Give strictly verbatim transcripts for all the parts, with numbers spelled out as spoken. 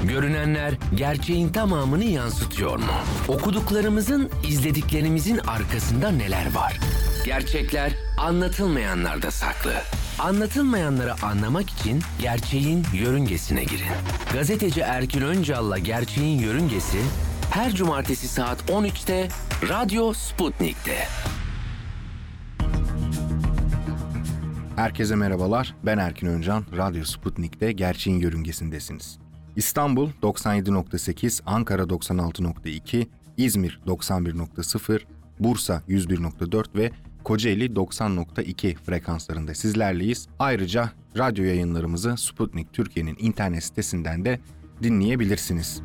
Görünenler gerçeğin tamamını yansıtıyor mu? Okuduklarımızın, izlediklerimizin arkasında neler var? Gerçekler anlatılmayanlarda saklı. Anlatılmayanları anlamak için gerçeğin yörüngesine girin. Gazeteci Erkin Öncal'la Gerçeğin Yörüngesi her cumartesi saat on üçte Radyo Sputnik'te. Herkese merhabalar, ben Erkin Öncan, Radyo Sputnik'te Gerçeğin Yörüngesindesiniz. İstanbul doksan yedi nokta sekiz, Ankara doksan altı nokta iki, İzmir doksan bir nokta sıfır, Bursa yüz bir nokta dört ve Kocaeli doksan nokta iki frekanslarında sizlerleyiz. Ayrıca radyo yayınlarımızı Sputnik Türkiye'nin internet sitesinden de dinleyebilirsiniz.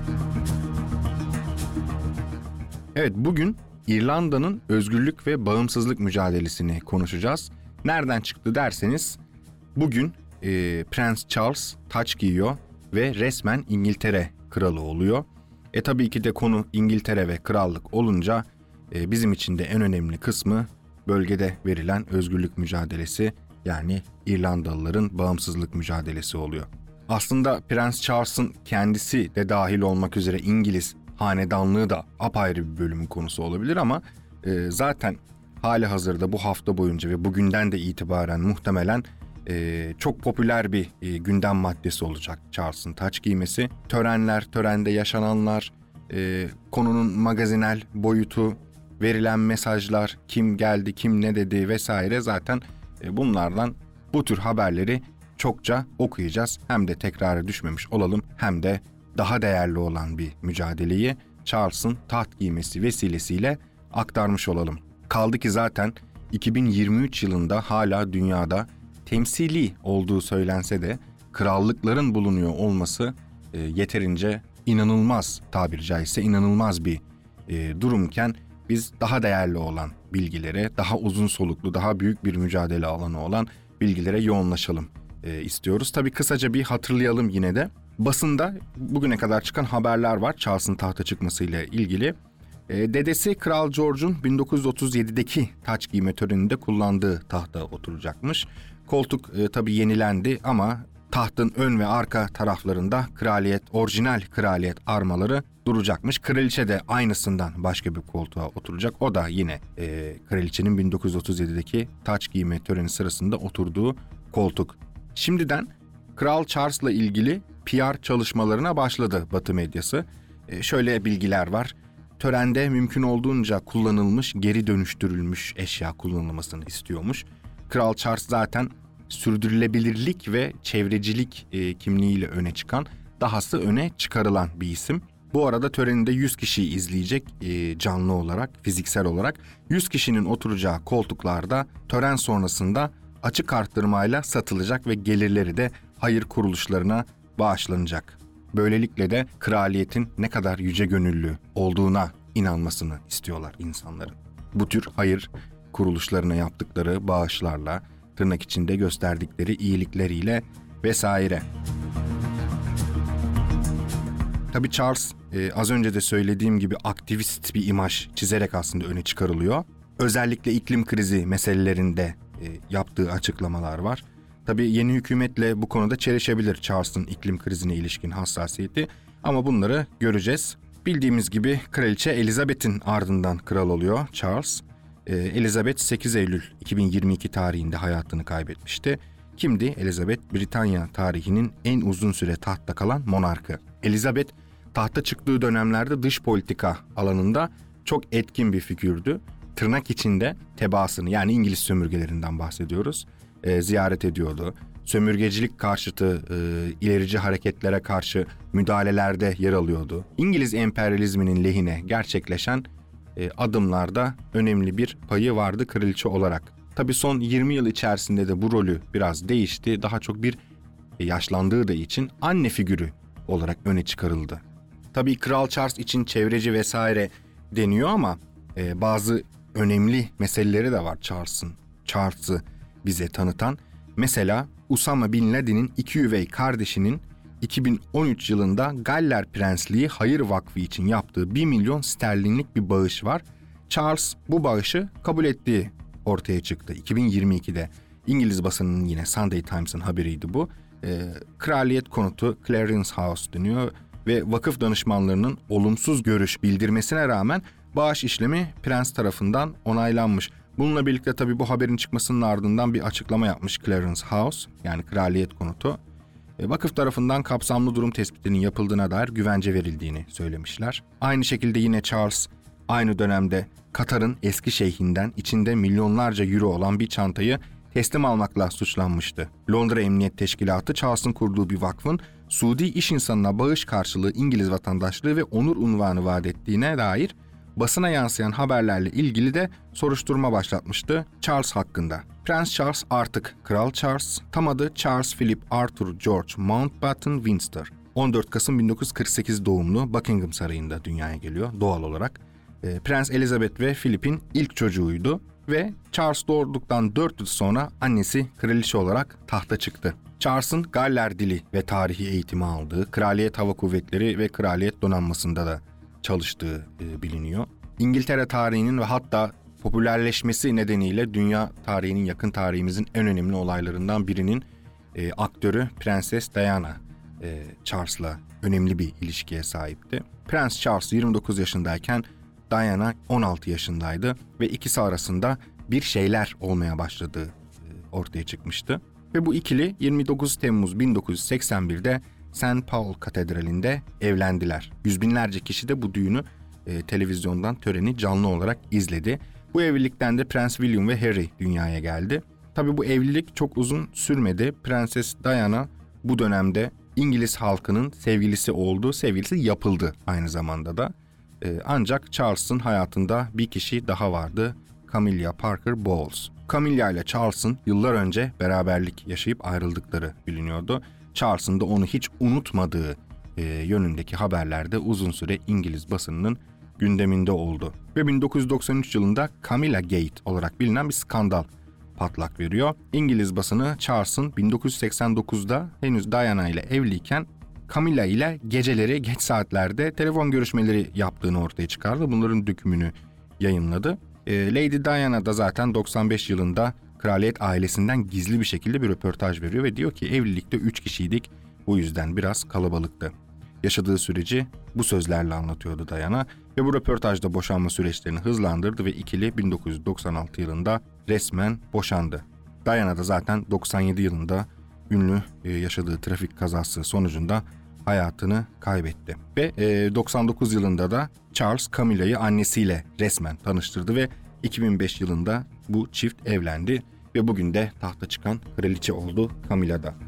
Evet, bugün İrlanda'nın özgürlük ve bağımsızlık mücadelesini konuşacağız. Nereden çıktı derseniz, bugün e, Prens Charles taç giyiyor ve resmen İngiltere kralı oluyor. E tabii ki de konu İngiltere ve krallık olunca e, bizim için de en önemli kısmı bölgede verilen özgürlük mücadelesi, yani İrlandalıların bağımsızlık mücadelesi oluyor. Aslında Prens Charles'ın kendisi de dahil olmak üzere İngiliz hanedanlığı da apayrı bir bölümün konusu olabilir ama e, zaten hali hazırda bu hafta boyunca ve bugünden de itibaren muhtemelen e, çok popüler bir e, gündem maddesi olacak Charles'ın taç giymesi. Törenler, törende yaşananlar, e, konunun magazinel boyutu, verilen mesajlar, kim geldi, kim ne dedi vesaire, zaten e, bunlardan bu tür haberleri çokça okuyacağız. Hem de tekrara düşmemiş olalım, hem de daha değerli olan bir mücadeleyi Charles'ın taht giymesi vesilesiyle aktarmış olalım. Kaldı ki zaten iki bin yirmi üç yılında hala dünyada temsili olduğu söylense de krallıkların bulunuyor olması e, yeterince inanılmaz, tabiri caizse inanılmaz bir e, durumken biz daha değerli olan bilgilere, daha uzun soluklu, daha büyük bir mücadele alanı olan bilgilere yoğunlaşalım e, istiyoruz. Tabii kısaca bir hatırlayalım yine de. Basında bugüne kadar çıkan haberler var Charles'ın tahta çıkmasıyla ilgili. E, dedesi Kral George'un bin dokuz yüz otuz yedideki taç giyme töreninde kullandığı tahta oturacakmış. Koltuk e, tabii yenilendi ama tahtın ön ve arka taraflarında kraliyet, orijinal kraliyet armaları duracakmış. Kraliçe de aynısından başka bir koltuğa oturacak. O da yine e, kraliçenin bin dokuz yüz otuz yedideki taç giyme töreni sırasında oturduğu koltuk. Şimdiden Kral Charles'la ilgili P R çalışmalarına başladı Batı medyası. E, şöyle bilgiler var. Törende mümkün olduğunca kullanılmış, geri dönüştürülmüş eşya kullanılmasını istiyormuş. Kral Charles zaten sürdürülebilirlik ve çevrecilik e, kimliğiyle öne çıkan, dahası öne çıkarılan bir isim. Bu arada töreninde yüz kişi izleyecek e, canlı olarak, fiziksel olarak. yüz kişinin oturacağı koltuklarda tören sonrasında açık arttırmayla satılacak ve gelirleri de hayır kuruluşlarına bağışlanacak. Böylelikle de kraliyetin ne kadar yüce gönüllü olduğuna inanmasını istiyorlar insanların. Bu tür hayır kuruluşlarına yaptıkları bağışlarla, tırnak içinde gösterdikleri iyilikleriyle vesaire. Tabii Charles e, az önce de söylediğim gibi aktivist bir imaj çizerek aslında öne çıkarılıyor. Özellikle iklim krizi meselelerinde e, yaptığı açıklamalar var. Tabii yeni hükümetle bu konuda çelişebilir Charles'ın iklim krizine ilişkin hassasiyeti, ama bunları göreceğiz. Bildiğimiz gibi Kraliçe Elizabeth'in ardından kral oluyor Charles. Ee, Elizabeth sekiz Eylül iki bin yirmi iki tarihinde hayatını kaybetmişti. Kimdi? Elizabeth, Britanya tarihinin en uzun süre tahtta kalan monarkı. Elizabeth tahta çıktığı dönemlerde dış politika alanında çok etkin bir figürdü. Tırnak içinde tebaasını, yani İngiliz sömürgelerinden bahsediyoruz, e, ziyaret ediyordu. Sömürgecilik karşıtı e, ilerici hareketlere karşı müdahalelerde yer alıyordu. İngiliz emperyalizminin lehine gerçekleşen e, adımlarda önemli bir payı vardı kraliçe olarak. Tabii son yirmi yıl içerisinde de bu rolü biraz değişti. Daha çok bir e, yaşlandığı da için anne figürü olarak öne çıkarıldı. Tabii Kral Charles için çevreci vesaire deniyor ama e, bazı önemli meseleleri de var Charles'ın. Charles'ı bize tanıtan. Mesela Usama Bin Laden'in iki üvey kardeşinin iki bin on üç yılında Galler Prensliği Hayır Vakfı için yaptığı bir milyon sterlinlik bir bağış var. Charles bu bağışı kabul ettiği ortaya çıktı. iki bin yirmi ikide İngiliz basınının, yine Sunday Times'ın haberiydi bu. e, kraliyet konutu Clarence House deniyor ve vakıf danışmanlarının olumsuz görüş bildirmesine rağmen bağış işlemi prens tarafından onaylanmış. Bununla birlikte tabii bu haberin çıkmasının ardından bir açıklama yapmış Clarence House, yani kraliyet konutu. E, vakıf tarafından kapsamlı durum tespitinin yapıldığına dair güvence verildiğini söylemişler. Aynı şekilde yine Charles aynı dönemde Katar'ın eski şeyhinden içinde milyonlarca euro olan bir çantayı teslim almakla suçlanmıştı. Londra Emniyet Teşkilatı Charles'ın kurduğu bir vakfın Suudi iş insanına bağış karşılığı İngiliz vatandaşlığı ve onur unvanı vaat ettiğine dair basına yansıyan haberlerle ilgili de soruşturma başlatmıştı Charles hakkında. Prens Charles artık Kral Charles, tam adı Charles Philip Arthur George Mountbatten Windsor. on dört Kasım bin dokuz yüz kırk sekiz doğumlu, Buckingham Sarayı'nda dünyaya geliyor doğal olarak. Prens Elizabeth ve Philip'in ilk çocuğuydu ve Charles doğduktan dört yıl sonra annesi kraliçe olarak tahta çıktı. Charles'ın Galler dili ve tarihi eğitimi aldığı, Kraliyet Hava Kuvvetleri ve Kraliyet Donanması'nda da çalıştığı e, biliniyor. İngiltere tarihinin ve hatta popülerleşmesi nedeniyle dünya tarihinin, yakın tarihimizin en önemli olaylarından birinin e, aktörü Prenses Diana e, Charles'la önemli bir ilişkiye sahipti. Prens Charles yirmi dokuz yaşındayken Diana on altı yaşındaydı ve ikisi arasında bir şeyler olmaya başladığı e, ortaya çıkmıştı. Ve bu ikili yirmi dokuz Temmuz bin dokuz yüz seksen birde Saint Paul Katedrali'nde evlendiler. Yüz binlerce kişi de bu düğünü e, televizyondan töreni canlı olarak izledi. Bu evlilikten de Prens William ve Harry dünyaya geldi. Tabii bu evlilik çok uzun sürmedi. Prenses Diana bu dönemde İngiliz halkının sevgilisi oldu, sevgilisi yapıldı aynı zamanda da. E, ancak Charles'ın hayatında bir kişi daha vardı, Camilla Parker Bowles. Camilla ile Charles'ın yıllar önce beraberlik yaşayıp ayrıldıkları biliniyordu. Charles'ın da onu hiç unutmadığı e, yönündeki haberlerde uzun süre İngiliz basınının gündeminde oldu. Ve bin dokuz yüz doksan üç yılında Camilla Gate olarak bilinen bir skandal patlak veriyor. İngiliz basını Charles'ın bin dokuz yüz seksen dokuzda henüz Diana ile evliyken Camilla ile geceleri geç saatlerde telefon görüşmeleri yaptığını ortaya çıkardı. Bunların dökümünü yayınladı. E, Lady Diana da zaten doksan beş yılında kraliyet ailesinden gizli bir şekilde bir röportaj veriyor ve diyor ki evlilikte üç kişiydik, bu yüzden biraz kalabalıktı. Yaşadığı süreci bu sözlerle anlatıyordu Diana ve bu röportajda boşanma süreçlerini hızlandırdı ve ikili bin dokuz yüz doksan altı yılında resmen boşandı. Diana da zaten doksan yedi yılında ünlü e, yaşadığı trafik kazası sonucunda hayatını kaybetti. Ve e, doksan dokuz yılında da Charles Camilla'yı annesiyle resmen tanıştırdı ve iki bin beş yılında bu çift evlendi ve bugün de tahta çıkan kraliçe oldu Camilla da.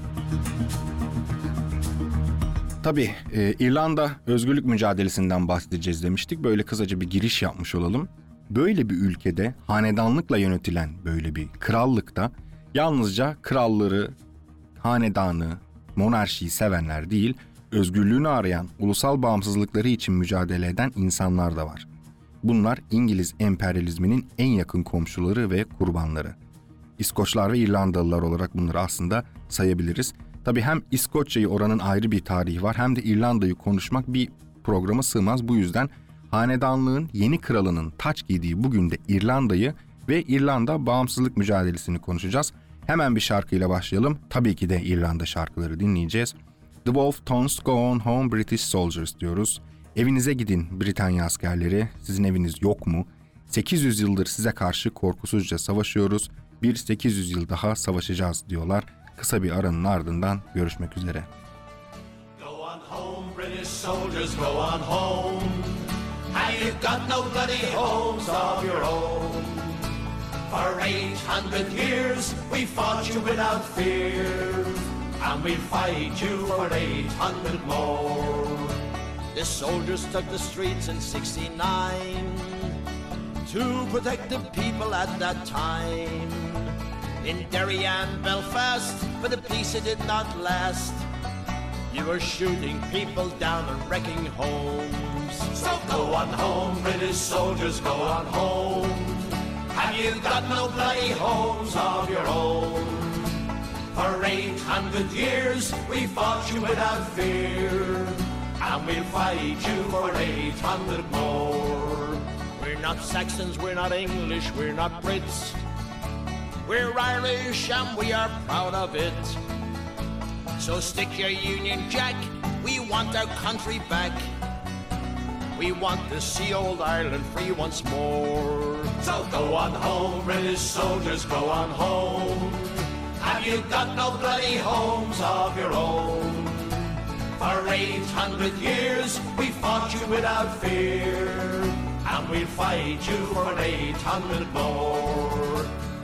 Tabii e, İrlanda özgürlük mücadelesinden bahsedeceğiz demiştik. Böyle kısaca bir giriş yapmış olalım. Böyle bir ülkede hanedanlıkla yönetilen böyle bir krallıkta yalnızca kralları, hanedanı, monarşiyi sevenler değil, özgürlüğünü arayan, ulusal bağımsızlıkları için mücadele eden insanlar da var. Bunlar İngiliz emperyalizminin en yakın komşuları ve kurbanları. İskoçlar ve İrlandalılar olarak bunları aslında sayabiliriz. Tabii hem İskoçya'yı, oranın ayrı bir tarihi var, hem de İrlanda'yı konuşmak bir programa sığmaz. Bu yüzden hanedanlığın yeni kralının taç giydiği bugün de İrlanda'yı ve İrlanda bağımsızlık mücadelesini konuşacağız. Hemen bir şarkıyla başlayalım. Tabii ki de İrlanda şarkıları dinleyeceğiz. The Wolf Tones Go On Home British Soldiers diyoruz. Evinize gidin Britanya askerleri. Sizin eviniz yok mu? sekiz yüz yıldır size karşı korkusuzca savaşıyoruz. Bir sekiz yüz yıl daha savaşacağız diyorlar. Kısa bir aranın ardından görüşmek üzere. Go on home British soldiers, go on home. And you've got no bloody homes of your own. For eight hundred years we fought you without fear, and we'll fight you for eight hundred more. The soldiers took the streets in sixty-nine to protect the people at that time. In Derry and Belfast, but the peace it did not last. You were shooting people down and wrecking homes. So go on home, British soldiers, go on home. Have you got no bloody homes of your own? For eight hundred years we fought you without fear, and we'll fight you for eight hundred more. We're not Saxons, we're not English, we're not Brits. We're Irish and we are proud of it. So stick your Union Jack, we want our country back. We want to see old Ireland free once more. So go on home, British soldiers, go on home. Have you got no bloody homes of your own? For eight hundred years we fought you without fear, and we'll fight you for an eight hundred more.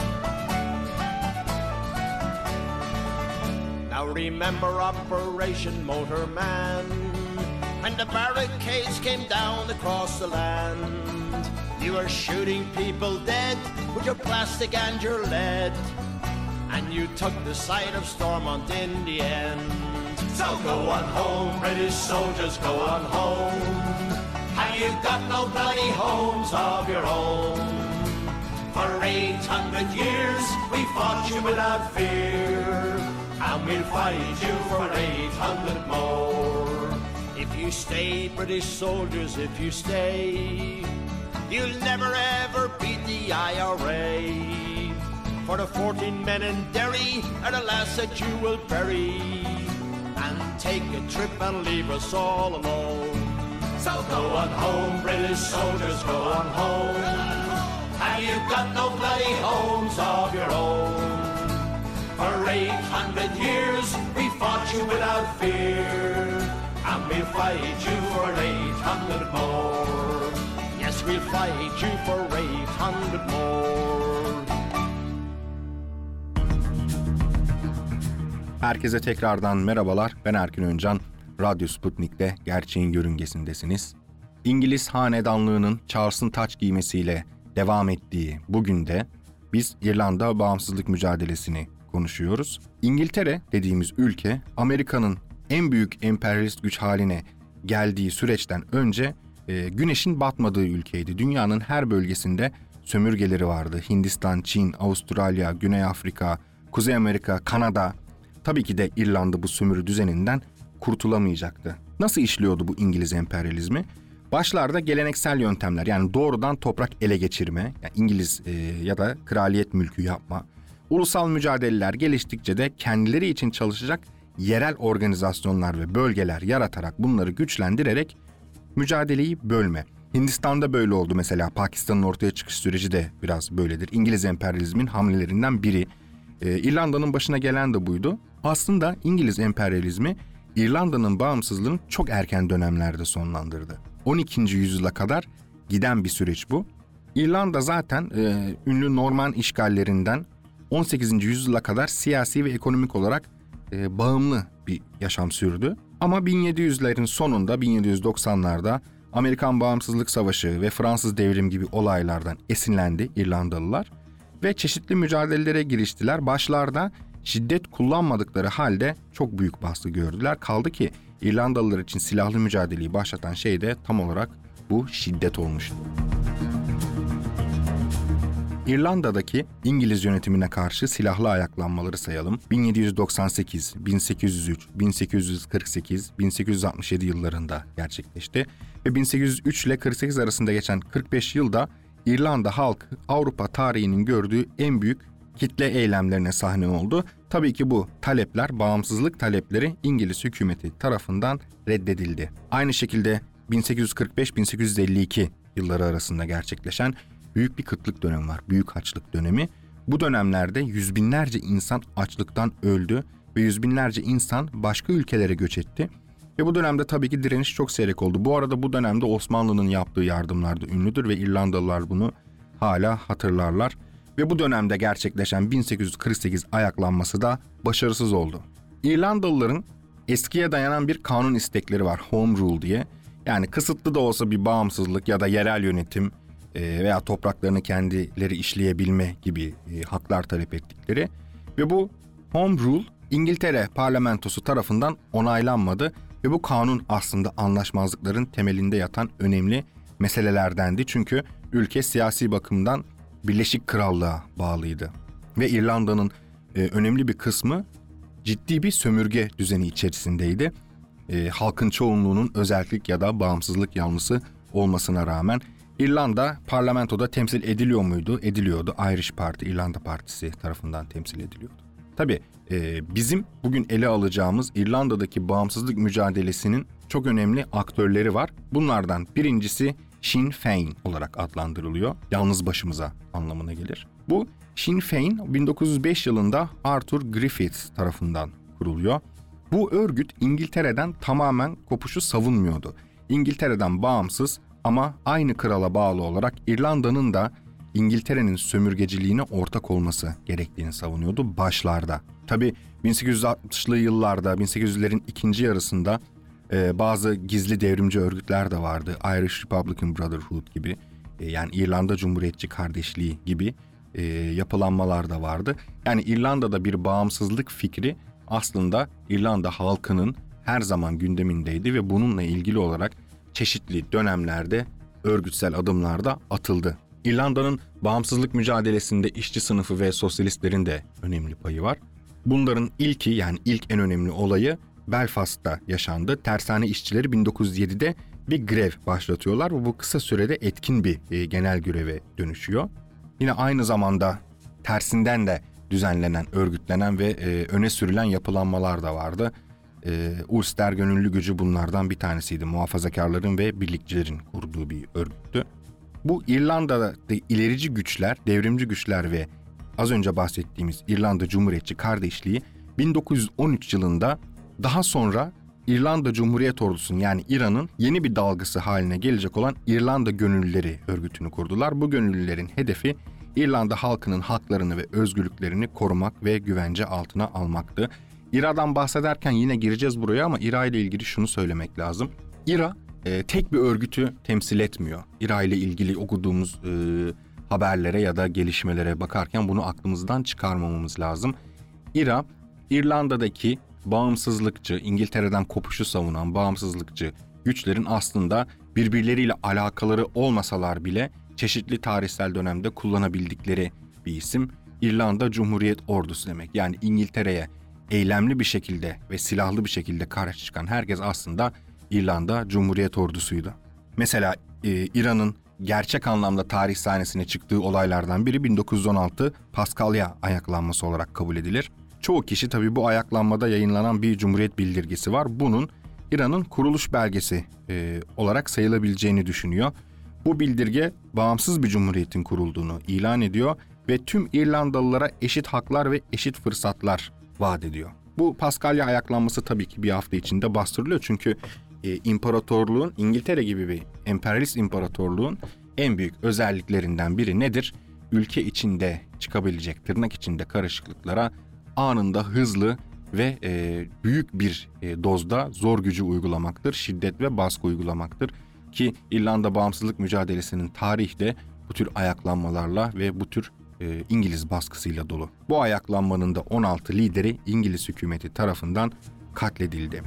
Now remember Operation Motorman, when the barricades came down across the land. You were shooting people dead with your plastic and your lead, and you took the side of Stormont in the end. So go on home, British soldiers, go on home. Have you got no bloody homes of your own? For eight hundred years we fought you without fear, and we'll fight you for eight hundred more. If you stay, British soldiers, if you stay, you'll never ever beat the I R A. For the fourteen men in Derry are the last that you will bury, and take a trip and leave us all alone. So go on home, British soldiers, go on home. Have you got no bloody homes of your own? For eight hundred years we fought you without fear, and we'll fight you for eight hundred more. Yes, we'll fight you for eight hundred more. Herkese tekrardan merhabalar. Ben Erkin Öncan. Radyo Sputnik'te Gerçeğin Yörüngesindesiniz. İngiliz hanedanlığının Charles'ın taç giymesiyle devam ettiği bugün de biz İrlanda bağımsızlık mücadelesini konuşuyoruz. İngiltere dediğimiz ülke Amerika'nın en büyük emperyalist güç haline geldiği süreçten önce e, güneşin batmadığı ülkeydi. Dünyanın her bölgesinde sömürgeleri vardı. Hindistan, Çin, Avustralya, Güney Afrika, Kuzey Amerika, Kanada. Tabii ki de İrlanda bu sömürü düzeninden kurtulamayacaktı. Nasıl işliyordu bu İngiliz emperyalizmi? Başlarda geleneksel yöntemler, yani doğrudan toprak ele geçirme, yani İngiliz e, ya da kraliyet mülkü yapma. Ulusal mücadeleler geliştikçe de kendileri için çalışacak yerel organizasyonlar ve bölgeler yaratarak, bunları güçlendirerek mücadeleyi bölme. Hindistan'da böyle oldu mesela. Pakistan'ın ortaya çıkış süreci de biraz böyledir. İngiliz emperyalizmin hamlelerinden biri. Ee, İrlanda'nın başına gelen de buydu. Aslında İngiliz emperyalizmi İrlanda'nın bağımsızlığını çok erken dönemlerde sonlandırdı. on ikinci yüzyıla kadar giden bir süreç bu. İrlanda zaten e, ünlü Norman işgallerinden on sekizinci yüzyıla kadar siyasi ve ekonomik olarak e, bağımlı bir yaşam sürdü. Ama bin yedi yüzlerin sonunda, bin yedi yüz doksanlarda Amerikan Bağımsızlık Savaşı ve Fransız Devrim gibi olaylardan esinlendi İrlandalılar ve çeşitli mücadelelere giriştiler. Başlarda şiddet kullanmadıkları halde çok büyük baskı gördüler. Kaldı ki İrlandalılar için silahlı mücadeleyi başlatan şey de tam olarak bu şiddet olmuştu. İrlanda'daki İngiliz yönetimine karşı silahlı ayaklanmaları sayalım. bin yedi yüz doksan sekiz, bin sekiz yüz üç, bin sekiz yüz kırk sekiz, bin sekiz yüz altmış yedi yıllarında gerçekleşti. Ve bin sekiz yüz üç ile kırk sekiz arasında geçen kırk beş yılda İrlanda halkı Avrupa tarihinin gördüğü en büyük kitle eylemlerine sahne oldu. Tabii ki bu talepler, bağımsızlık talepleri İngiliz hükümeti tarafından reddedildi. Aynı şekilde bin sekiz yüz kırk beş bin sekiz yüz elli iki yılları arasında gerçekleşen büyük bir kıtlık dönemi var. Büyük açlık dönemi. Bu dönemlerde yüz binlerce insan açlıktan öldü ve yüz binlerce insan başka ülkelere göç etti. Ve bu dönemde tabii ki direniş çok seyrek oldu. Bu arada bu dönemde Osmanlı'nın yaptığı yardımlar da ünlüdür ve İrlandalılar bunu hala hatırlarlar. Ve bu dönemde gerçekleşen bin sekiz yüz kırk sekiz ayaklanması da başarısız oldu. İrlandalıların eskiye dayanan bir kanun istekleri var, Home Rule diye. Yani kısıtlı da olsa bir bağımsızlık ya da yerel yönetim veya topraklarını kendileri işleyebilme gibi haklar talep ettikleri. Ve bu Home Rule İngiltere parlamentosu tarafından onaylanmadı ve bu kanun aslında anlaşmazlıkların temelinde yatan önemli meselelerdendi. Çünkü ülke siyasi bakımdan Birleşik Krallığa bağlıydı. Ve İrlanda'nın e, önemli bir kısmı ciddi bir sömürge düzeni içerisindeydi. E, halkın çoğunluğunun özellik ya da bağımsızlık yanlısı olmasına rağmen İrlanda parlamentoda temsil ediliyor muydu? Ediliyordu. Irish Party, İrlanda Partisi tarafından temsil ediliyordu. Tabii e, bizim bugün ele alacağımız İrlanda'daki bağımsızlık mücadelesinin çok önemli aktörleri var. Bunlardan birincisi Sinn Féin olarak adlandırılıyor. Yalnız başımıza anlamına gelir. Bu Sinn Féin bin dokuz yüz beş yılında Arthur Griffith tarafından kuruluyor. Bu örgüt İngiltere'den tamamen kopuşu savunmuyordu. İngiltere'den bağımsız ama aynı krala bağlı olarak İrlanda'nın da İngiltere'nin sömürgeciliğine ortak olması gerektiğini savunuyordu başlarda. Tabii bin sekiz yüz altmışlı yıllarda, bin sekiz yüzlerin ikinci yarısında e, bazı gizli devrimci örgütler de vardı. Irish Republican Brotherhood gibi, e, yani İrlanda Cumhuriyetçi Kardeşliği gibi e, yapılanmalar da vardı. Yani İrlanda'da bir bağımsızlık fikri aslında İrlanda halkının her zaman gündemindeydi ve bununla ilgili olarak çeşitli dönemlerde örgütsel adımlar da atıldı. İrlanda'nın bağımsızlık mücadelesinde işçi sınıfı ve sosyalistlerin de önemli payı var. Bunların ilki, yani ilk en önemli olayı Belfast'ta yaşandı. Tersane işçileri bin dokuz yüz yedide bir grev başlatıyorlar ve bu kısa sürede etkin bir e, genel greve dönüşüyor. Yine aynı zamanda tersinden de düzenlenen, örgütlenen ve e, öne sürülen yapılanmalar da vardı. E, Ulster Gönüllü Gücü bunlardan bir tanesiydi. Muhafazakarların ve birlikçilerin kurduğu bir örgüttü. Bu İrlanda'da ilerici güçler, devrimci güçler ve az önce bahsettiğimiz İrlanda Cumhuriyetçi Kardeşliği bin dokuz yüz on üç yılında daha sonra İrlanda Cumhuriyet Ordusu'nun, yani İRA'nın yeni bir dalgası haline gelecek olan İrlanda Gönüllüleri örgütünü kurdular. Bu gönüllülerin hedefi İrlanda halkının haklarını ve özgürlüklerini korumak ve güvence altına almaktı. İRA'dan bahsederken yine gireceğiz buraya ama İRA ile ilgili şunu söylemek lazım. İRA e, tek bir örgütü temsil etmiyor. İRA ile ilgili okuduğumuz e, haberlere ya da gelişmelere bakarken bunu aklımızdan çıkarmamamız lazım. İRA, İrlanda'daki bağımsızlıkçı, İngiltere'den kopuşu savunan bağımsızlıkçı güçlerin aslında birbirleriyle alakaları olmasalar bile çeşitli tarihsel dönemde kullanabildikleri bir isim. İrlanda Cumhuriyet Ordusu demek. Yani İngiltere'ye eylemli bir şekilde ve silahlı bir şekilde karşı çıkan herkes aslında İrlanda Cumhuriyet Ordusu'ydu. Mesela e, İran'ın gerçek anlamda tarih sahnesine çıktığı olaylardan biri bin dokuz yüz on altı Paskalya ayaklanması olarak kabul edilir. Çoğu kişi tabii bu ayaklanmada yayınlanan bir cumhuriyet bildirgesi var. Bunun İran'ın kuruluş belgesi e, olarak sayılabileceğini düşünüyor. Bu bildirge bağımsız bir cumhuriyetin kurulduğunu ilan ediyor ve tüm İrlandalılara eşit haklar ve eşit fırsatlar vaat ediyor. Bu Paskalya ayaklanması tabii ki bir hafta içinde bastırılıyor çünkü e, imparatorluğun, İngiltere gibi bir emperyalist imparatorluğun en büyük özelliklerinden biri nedir? Ülke içinde çıkabilecek tırnak içinde karışıklıklara anında hızlı ve e, büyük bir e, dozda zor gücü uygulamaktır, şiddet ve baskı uygulamaktır. Ki İrlanda bağımsızlık mücadelesinin tarihi de bu tür ayaklanmalarla ve bu tür e, İngiliz baskısıyla dolu. Bu ayaklanmanın da on altı lideri İngiliz hükümeti tarafından katledildi.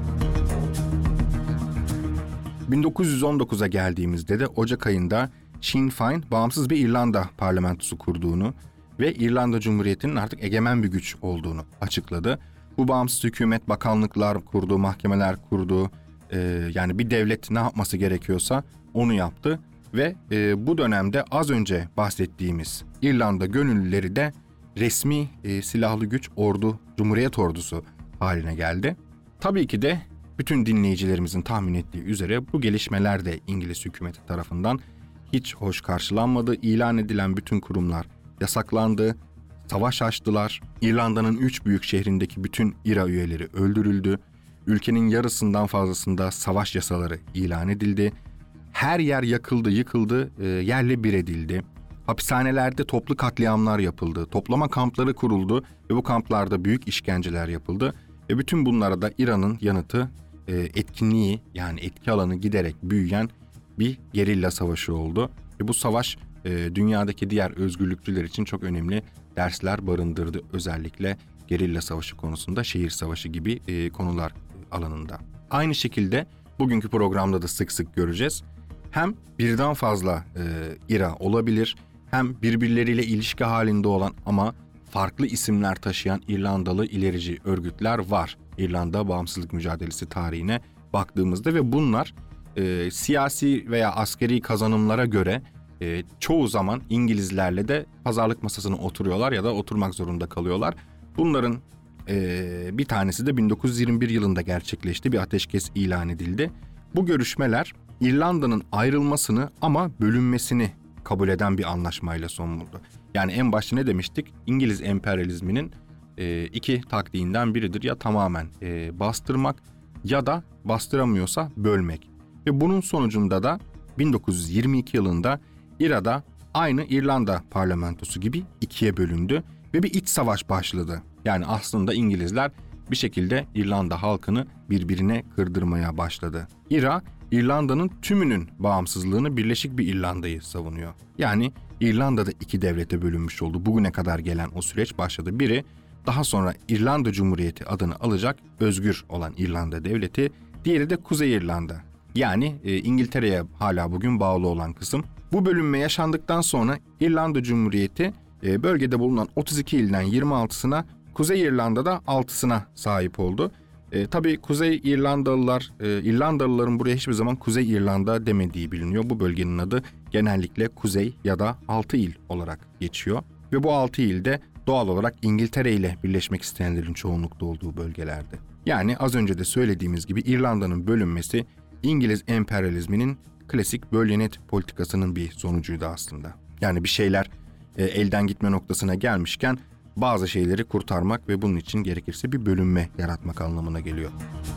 bin dokuz yüz on dokuza geldiğimizde de Ocak ayında Sinn Féin bağımsız bir İrlanda parlamentosu kurduğunu ve İrlanda Cumhuriyeti'nin artık egemen bir güç olduğunu açıkladı. Bu bağımsız hükümet bakanlıklar kurdu, mahkemeler kurdu. Ee, yani bir devlet ne yapması gerekiyorsa onu yaptı. Ve e, bu dönemde az önce bahsettiğimiz İrlanda gönüllüleri de resmi e, silahlı güç ordu, Cumhuriyet Ordusu haline geldi. Tabii ki de bütün dinleyicilerimizin tahmin ettiği üzere bu gelişmeler de İngiliz hükümeti tarafından hiç hoş karşılanmadı. İlan edilen bütün kurumlar yasaklandı, savaş açtılar. İrlanda'nın üç büyük şehrindeki bütün İRA üyeleri öldürüldü. Ülkenin yarısından fazlasında savaş yasaları ilan edildi. Her yer yakıldı, yıkıldı, e, yerle bir edildi. Hapishanelerde toplu katliamlar yapıldı. Toplama kampları kuruldu ve bu kamplarda büyük işkenceler yapıldı. Ve bütün bunlara da İran'ın yanıtı e, etkinliği, yani etki alanı giderek büyüyen bir gerilla savaşı oldu. Ve bu savaş e, dünyadaki diğer özgürlükçüler için çok önemli dersler barındırdı. Özellikle gerilla savaşı konusunda, şehir savaşı gibi e, konular alanında. Aynı şekilde bugünkü programda da sık sık göreceğiz. Hem birden fazla e, İRA olabilir, hem birbirleriyle ilişki halinde olan ama farklı isimler taşıyan İrlandalı ilerici örgütler var. İrlanda bağımsızlık mücadelesi tarihine baktığımızda ve bunlar e, siyasi veya askeri kazanımlara göre e, çoğu zaman İngilizlerle de pazarlık masasına oturuyorlar ya da oturmak zorunda kalıyorlar. Bunların e, bir tanesi de bin dokuz yüz yirmi bir yılında gerçekleşti. Bir ateşkes ilan edildi. Bu görüşmeler İrlanda'nın ayrılmasını ama bölünmesini kabul eden bir anlaşmayla son buldu. Yani en başta ne demiştik? İngiliz emperyalizminin e, iki taktiğinden biridir. Ya tamamen e, bastırmak ya da bastıramıyorsa bölmek. Ve bunun sonucunda da bin dokuz yüz yirmi iki yılında İra'da aynı İrlanda parlamentosu gibi ikiye bölündü ve bir iç savaş başladı. Yani aslında İngilizler bir şekilde İrlanda halkını birbirine kırdırmaya başladı. İra, İrlanda'nın tümünün bağımsızlığını, Birleşik bir İrlanda'yı savunuyor. Yani İrlanda'da iki devlete bölünmüş oldu. Bugüne kadar gelen o süreç başladı. Biri daha sonra İrlanda Cumhuriyeti adını alacak özgür olan İrlanda Devleti, diğeri de Kuzey İrlanda. Yani e, İngiltere'ye hala bugün bağlı olan kısım. Bu bölünme yaşandıktan sonra İrlanda Cumhuriyeti e, bölgede bulunan otuz iki ilden yirmi altısına, Kuzey İrlanda'da altısına sahip oldu. E, tabii Kuzey İrlandalılar, e, İrlandalıların buraya hiçbir zaman Kuzey İrlanda demediği biliniyor. Bu bölgenin adı genellikle Kuzey ya da altı il olarak geçiyor. Ve bu altı ilde doğal olarak İngiltere ile birleşmek isteyenlerin çoğunlukta olduğu bölgelerde. Yani az önce de söylediğimiz gibi İrlanda'nın bölünmesi İngiliz emperyalizminin klasik böl yönet politikasının bir sonucuydu aslında. Yani bir şeyler e, elden gitme noktasına gelmişken bazı şeyleri kurtarmak ve bunun için gerekirse bir bölünme yaratmak anlamına geliyor.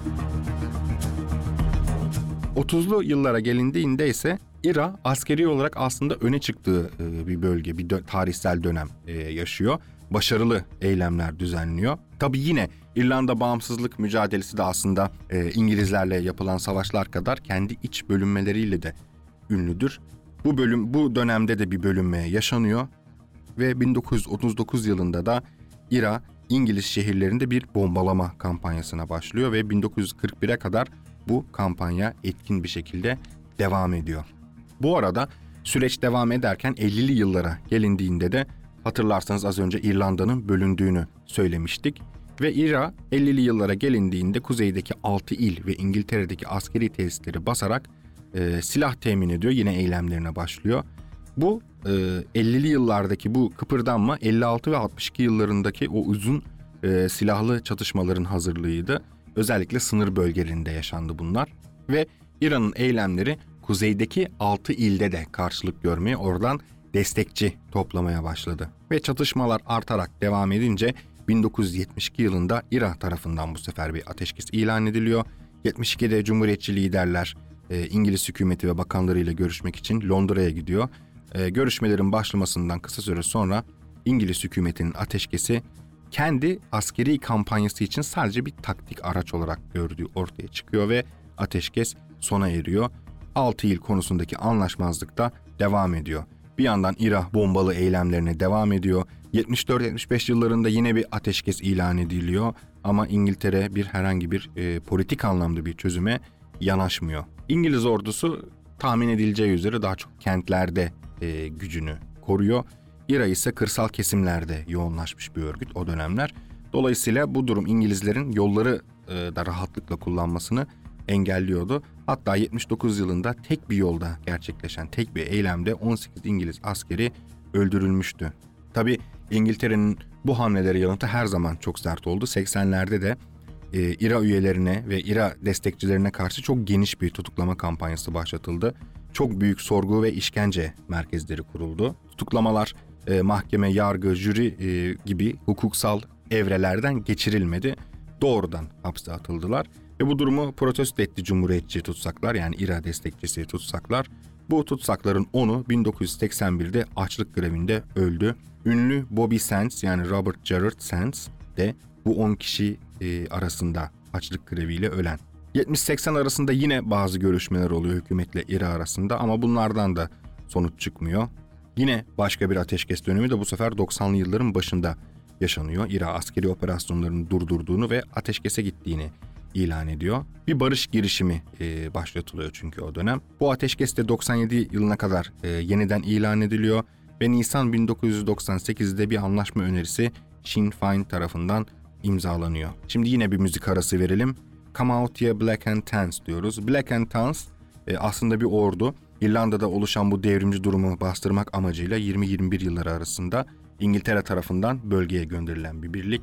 otuzlu yıllara gelindiğinde ise İra askeri olarak aslında öne çıktığı e, bir bölge, bir dö- tarihsel dönem e, yaşıyor. Başarılı eylemler düzenliyor. Tabii yine İrlanda bağımsızlık mücadelesi de aslında e, İngilizlerle yapılan savaşlar kadar kendi iç bölünmeleriyle de ünlüdür. Bu bölüm bu dönemde de bir bölünme yaşanıyor ve bin dokuz yüz otuz dokuz yılında da İra İngiliz şehirlerinde bir bombalama kampanyasına başlıyor ve bin dokuz yüz kırk bire kadar bu kampanya etkin bir şekilde devam ediyor. Bu arada süreç devam ederken ellili yıllara gelindiğinde de hatırlarsanız az önce İrlanda'nın bölündüğünü söylemiştik. Ve İra ellili yıllara gelindiğinde kuzeydeki altı il ve İngiltere'deki askeri tesisleri basarak e, silah temin ediyor. Yine eylemlerine başlıyor. Bu e, ellili yıllardaki bu kıpırdanma elli altı ve altmış iki yıllarındaki o uzun e, silahlı çatışmaların hazırlığıydı. Özellikle sınır bölgelerinde yaşandı bunlar. Ve İran'ın eylemleri kuzeydeki altı ilde de karşılık görmeye, oradan destekçi toplamaya başladı. Ve çatışmalar artarak devam edince bin dokuz yüz yetmiş iki yılında İran tarafından bu sefer bir ateşkes ilan ediliyor. yetmiş ikide Cumhuriyetçi liderler e, İngiliz hükümeti ve bakanlarıyla görüşmek için Londra'ya gidiyor. E, görüşmelerin başlamasından kısa süre sonra İngiliz hükümetinin ateşkesi kendi askeri kampanyası için sadece bir taktik araç olarak gördüğü ortaya çıkıyor ve ateşkes sona eriyor. altı il konusundaki anlaşmazlık da devam ediyor. Bir yandan İran bombalı eylemlerine devam ediyor. yetmiş dört yetmiş beş yıllarında yine bir ateşkes ilan ediliyor ama İngiltere bir herhangi bir e, politik anlamda bir çözüme yanaşmıyor. İngiliz ordusu tahmin edileceği üzere daha çok kentlerde e, gücünü koruyor. İran ise kırsal kesimlerde yoğunlaşmış bir örgüt o dönemler. Dolayısıyla bu durum İngilizlerin yolları e, da rahatlıkla kullanmasını engelliyordu. Hatta yetmiş dokuz yılında tek bir yolda gerçekleşen tek bir eylemde on sekiz İngiliz askeri öldürülmüştü. Tabii İngiltere'nin bu hamleleri yanıtı her zaman çok sert oldu. seksenlerde de e, İRA üyelerine ve İRA destekçilerine karşı çok geniş bir tutuklama kampanyası başlatıldı. Çok büyük sorgu ve işkence merkezleri kuruldu. Tutuklamalar e, mahkeme, yargı, jüri e, gibi hukuksal evrelerden geçirilmedi. Doğrudan hapse atıldılar. Ve bu durumu protesto etti Cumhuriyetçi tutsaklar, yani İRA destekçisi tutsaklar. Bu tutsakların onu bin dokuz yüz seksen birde açlık grevinde öldü. Ünlü Bobby Sands, yani Robert Gerard Sands de bu on kişi e, arasında açlık greviyle ölen. yetmiş seksen arasında yine bazı görüşmeler oluyor hükümetle İRA arasında ama bunlardan da sonuç çıkmıyor. Yine başka bir ateşkes dönemi de bu sefer doksanlı yılların başında yaşanıyor. İRA askeri operasyonlarını durdurduğunu ve ateşkese gittiğini ilan ediyor. Bir barış girişimi e, başlatılıyor çünkü o dönem. Bu ateşkes de doksan yedi yılına kadar e, yeniden ilan ediliyor ve Nisan bin dokuz yüz doksan sekizde bir anlaşma önerisi Sinn Féin tarafından imzalanıyor. Şimdi yine bir müzik arası verelim. Come Out Ye Black and Tans diyoruz. Black and Tans e, aslında bir ordu. İrlanda'da oluşan bu devrimci durumu bastırmak amacıyla yirmi yirmi bir yılları arasında İngiltere tarafından bölgeye gönderilen bir birlik.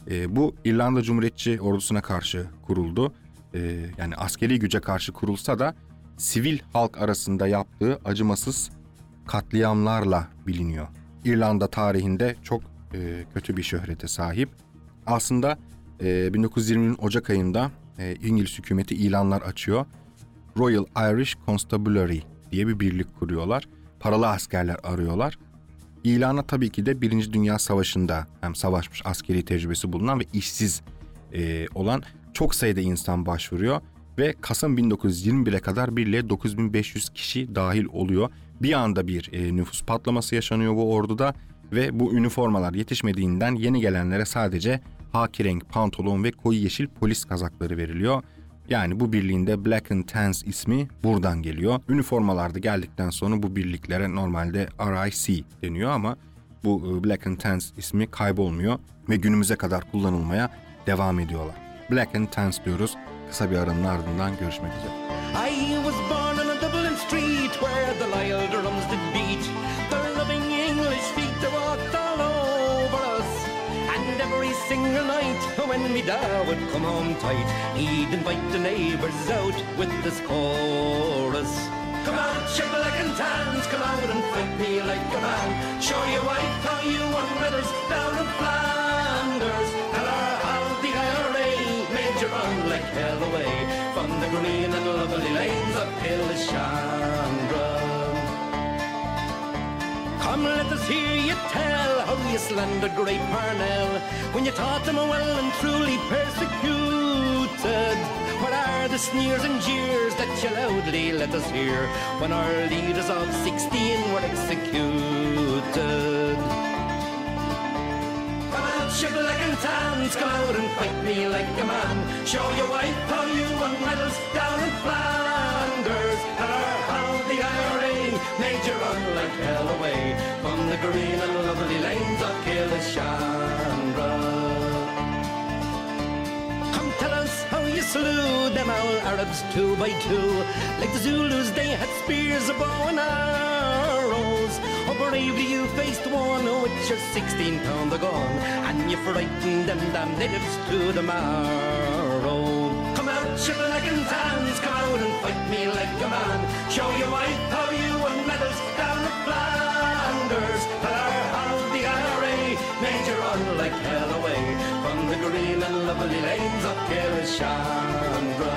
E, bu İrlanda Cumhuriyetçi ordusuna karşı kuruldu. E, yani askeri güce karşı kurulsa da sivil halk arasında yaptığı acımasız katliamlarla biliniyor. İrlanda tarihinde çok e, kötü bir şöhrete sahip. Aslında e, bin dokuz yüz yirminin Ocak ayında e, İngiliz hükümeti ilanlar açıyor. Royal Irish Constabulary diye bir birlik kuruyorlar. Paralı askerler arıyorlar. İlana tabii ki de Birinci Dünya Savaşı'nda hem savaşmış, askeri tecrübesi bulunan ve işsiz e, olan çok sayıda insan başvuruyor. Ve Kasım bin dokuz yüz yirmi bire kadar birliğe dokuz bin beş yüz kişi dahil oluyor. Bir anda bir e, nüfus patlaması yaşanıyor bu orduda ve bu üniformalar yetişmediğinden yeni gelenlere sadece haki renk pantolon ve koyu yeşil polis kazakları veriliyor. Yani bu birliğin de Black and Tans ismi buradan geliyor. Üniformalar da geldikten sonra bu birliklere normalde R I C deniyor ama bu Black and Tans ismi kaybolmuyor ve günümüze kadar kullanılmaya devam ediyorlar. Black and Tans diyoruz. Kısa bir aranın ardından görüşmek üzere. I was born on a Dublin street where the Lyle drums did beat. The loving English feet that walked all over us. And every single night when me da would come home tight, he'd invite the neighbours out with this chorus. Come out, you black and tans, come out and fight me like a man. Show your wife how you won medals down in Flanders. Tell her how the I R A made you run like hell away from the green and lovely lanes of Killishandra. Come, let us hear you tell how you slandered great Parnell when you taught them well and truly persecuted. What are the sneers and jeers that you loudly let us hear when our leaders of sixteen were executed? Come out, you black and tans, come out and fight me like a man. Show your wife how you won medals down in Flanders. Tell her how the I R A made you run like hell away from the green and lovely lanes of Killishandra. Come tell us how you slew them all Arabs two by two. Like the Zulus they had spears, a bow and arrows. How bravely you faced one with your sixteen pounder gun, and you frightened them damn natives to the marrow. Come out, you black and tans, come out and fight me like a man. Show your wife how you won medals down in Flanders. Tell her how the I R A made you run like hell away from the green and lovely lanes of Killishandra.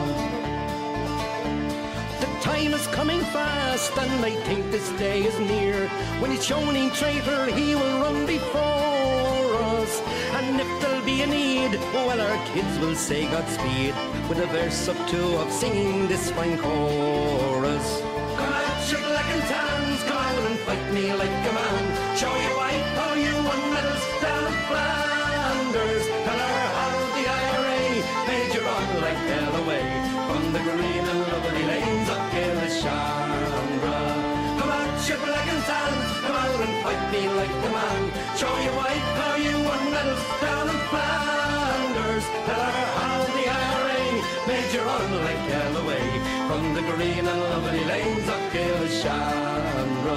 The time is coming fast, and I think this day is near, when each Shonin traitor he will run before us. And if there'll be a need, well, our kids will say Godspeed with a verse or two of singing this fine chorus. Come out, you black and tans, come out and fight me like a man. Show your wife how you won medals down in Flanders. Tell her how the I R A made you run like hell away from the green and lovely lanes of Killishandra. Come out, you black and tans, come out and fight me like a man. Show your wife how you won medals down in Flanders. Tell her how the I R A made you run like hell away from the green and lovely lanes of Killishandra.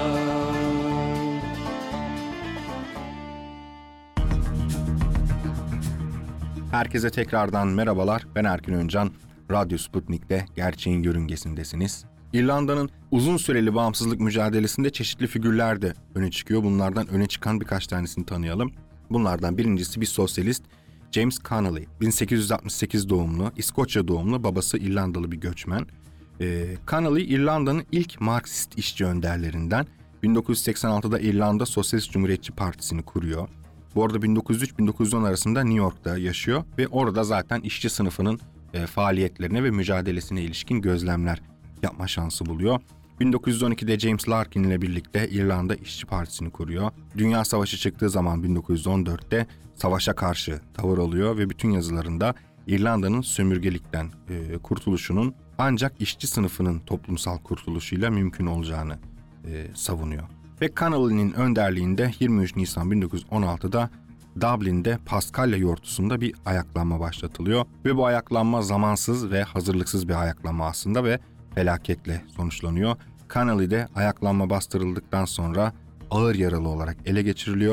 Herkese tekrardan merhabalar. Ben Erkin Öncan. Radyo Sputnik'te Gerçeğin Yörüngesindesiniz. İrlanda'nın uzun süreli bağımsızlık mücadelesinde çeşitli figürler de öne çıkıyor. Bunlardan öne çıkan birkaç tanesini tanıyalım. Bunlardan birincisi bir sosyalist, James Connolly. bin sekiz yüz altmış sekiz doğumlu, İskoçya doğumlu, babası İrlandalı bir göçmen. Ee, Connolly, İrlanda'nın ilk Marksist işçi önderlerinden. bin dokuz yüz seksen altıda İrlanda Sosyalist Cumhuriyetçi Partisi'ni kuruyor. Bu arada bin dokuz yüz üç - bin dokuz yüz on arasında New York'ta yaşıyor ve orada zaten işçi sınıfının e, faaliyetlerine ve mücadelesine ilişkin gözlemler yapma şansı buluyor. bin dokuz yüz on ikide James Larkin ile birlikte İrlanda İşçi Partisi'ni kuruyor. Dünya Savaşı çıktığı zaman bin dokuz yüz on dörtte savaşa karşı tavır alıyor ve bütün yazılarında İrlanda'nın sömürgelikten e, kurtuluşunun ancak işçi sınıfının toplumsal kurtuluşuyla mümkün olacağını e, savunuyor. Ve Connolly'nin önderliğinde yirmi üç Nisan bin dokuz yüz on altıda Dublin'de Paskalya yortusunda bir ayaklanma başlatılıyor. Ve bu ayaklanma zamansız ve hazırlıksız bir ayaklanma aslında ve felaketle sonuçlanıyor. Connolly de ayaklanma bastırıldıktan sonra ağır yaralı olarak ele geçiriliyor.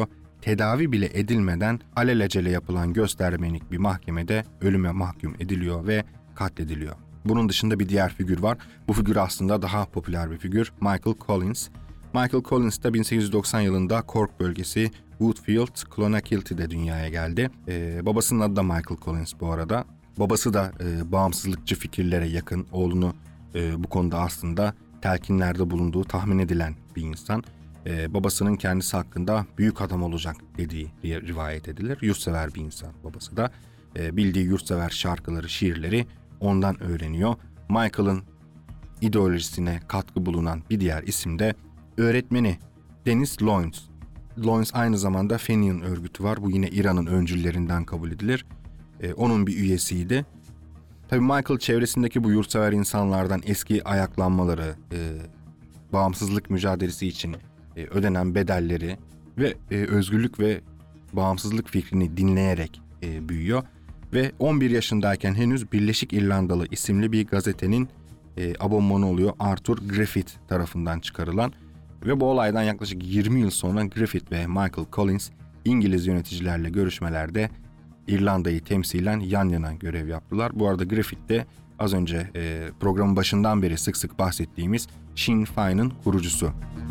tedavi bile edilmeden alelacele yapılan göstermelik bir mahkemede ölüme mahkum ediliyor ve katlediliyor. Bunun dışında bir diğer figür var. Bu figür aslında daha popüler bir figür. Michael Collins. Michael Collins da bin sekiz yüz doksan yılında Cork bölgesi Woodfield, Clonakilty'de dünyaya geldi. Ee, babasının adı da Michael Collins bu arada. Babası da e, bağımsızlıkçı fikirlere yakın. Oğlunu e, bu konuda aslında telkinlerde bulunduğu tahmin edilen bir insan. Ee, babasının kendisi hakkında büyük adam olacak dediği rivayet edilir. Yurtsever bir insan babası da. Ee, bildiği yurtsever şarkıları, şiirleri ondan öğreniyor. Michael'ın ideolojisine katkı bulunan bir diğer isim de öğretmeni Dennis Loynes. Loynes aynı zamanda Fenian örgütü var. Bu yine İran'ın öncüllerinden kabul edilir. Ee, onun bir üyesiydi. Tabii Michael çevresindeki bu yurtsever insanlardan eski ayaklanmaları, e, bağımsızlık mücadelesi için e, ödenen bedelleri ve e, özgürlük ve bağımsızlık fikrini dinleyerek e, büyüyor. Ve on bir yaşındayken henüz Birleşik İrlandalı isimli bir gazetenin e, abonmanı oluyor. Arthur Griffith tarafından çıkarılan. Ve bu olaydan yaklaşık yirmi yıl sonra Griffith ve Michael Collins İngiliz yöneticilerle görüşmelerde İrlanda'yı temsilen yan yana görev yaptılar. Bu arada Griffith de az önce e, programın başından beri sık sık bahsettiğimiz Sinn Féin'in kurucusu.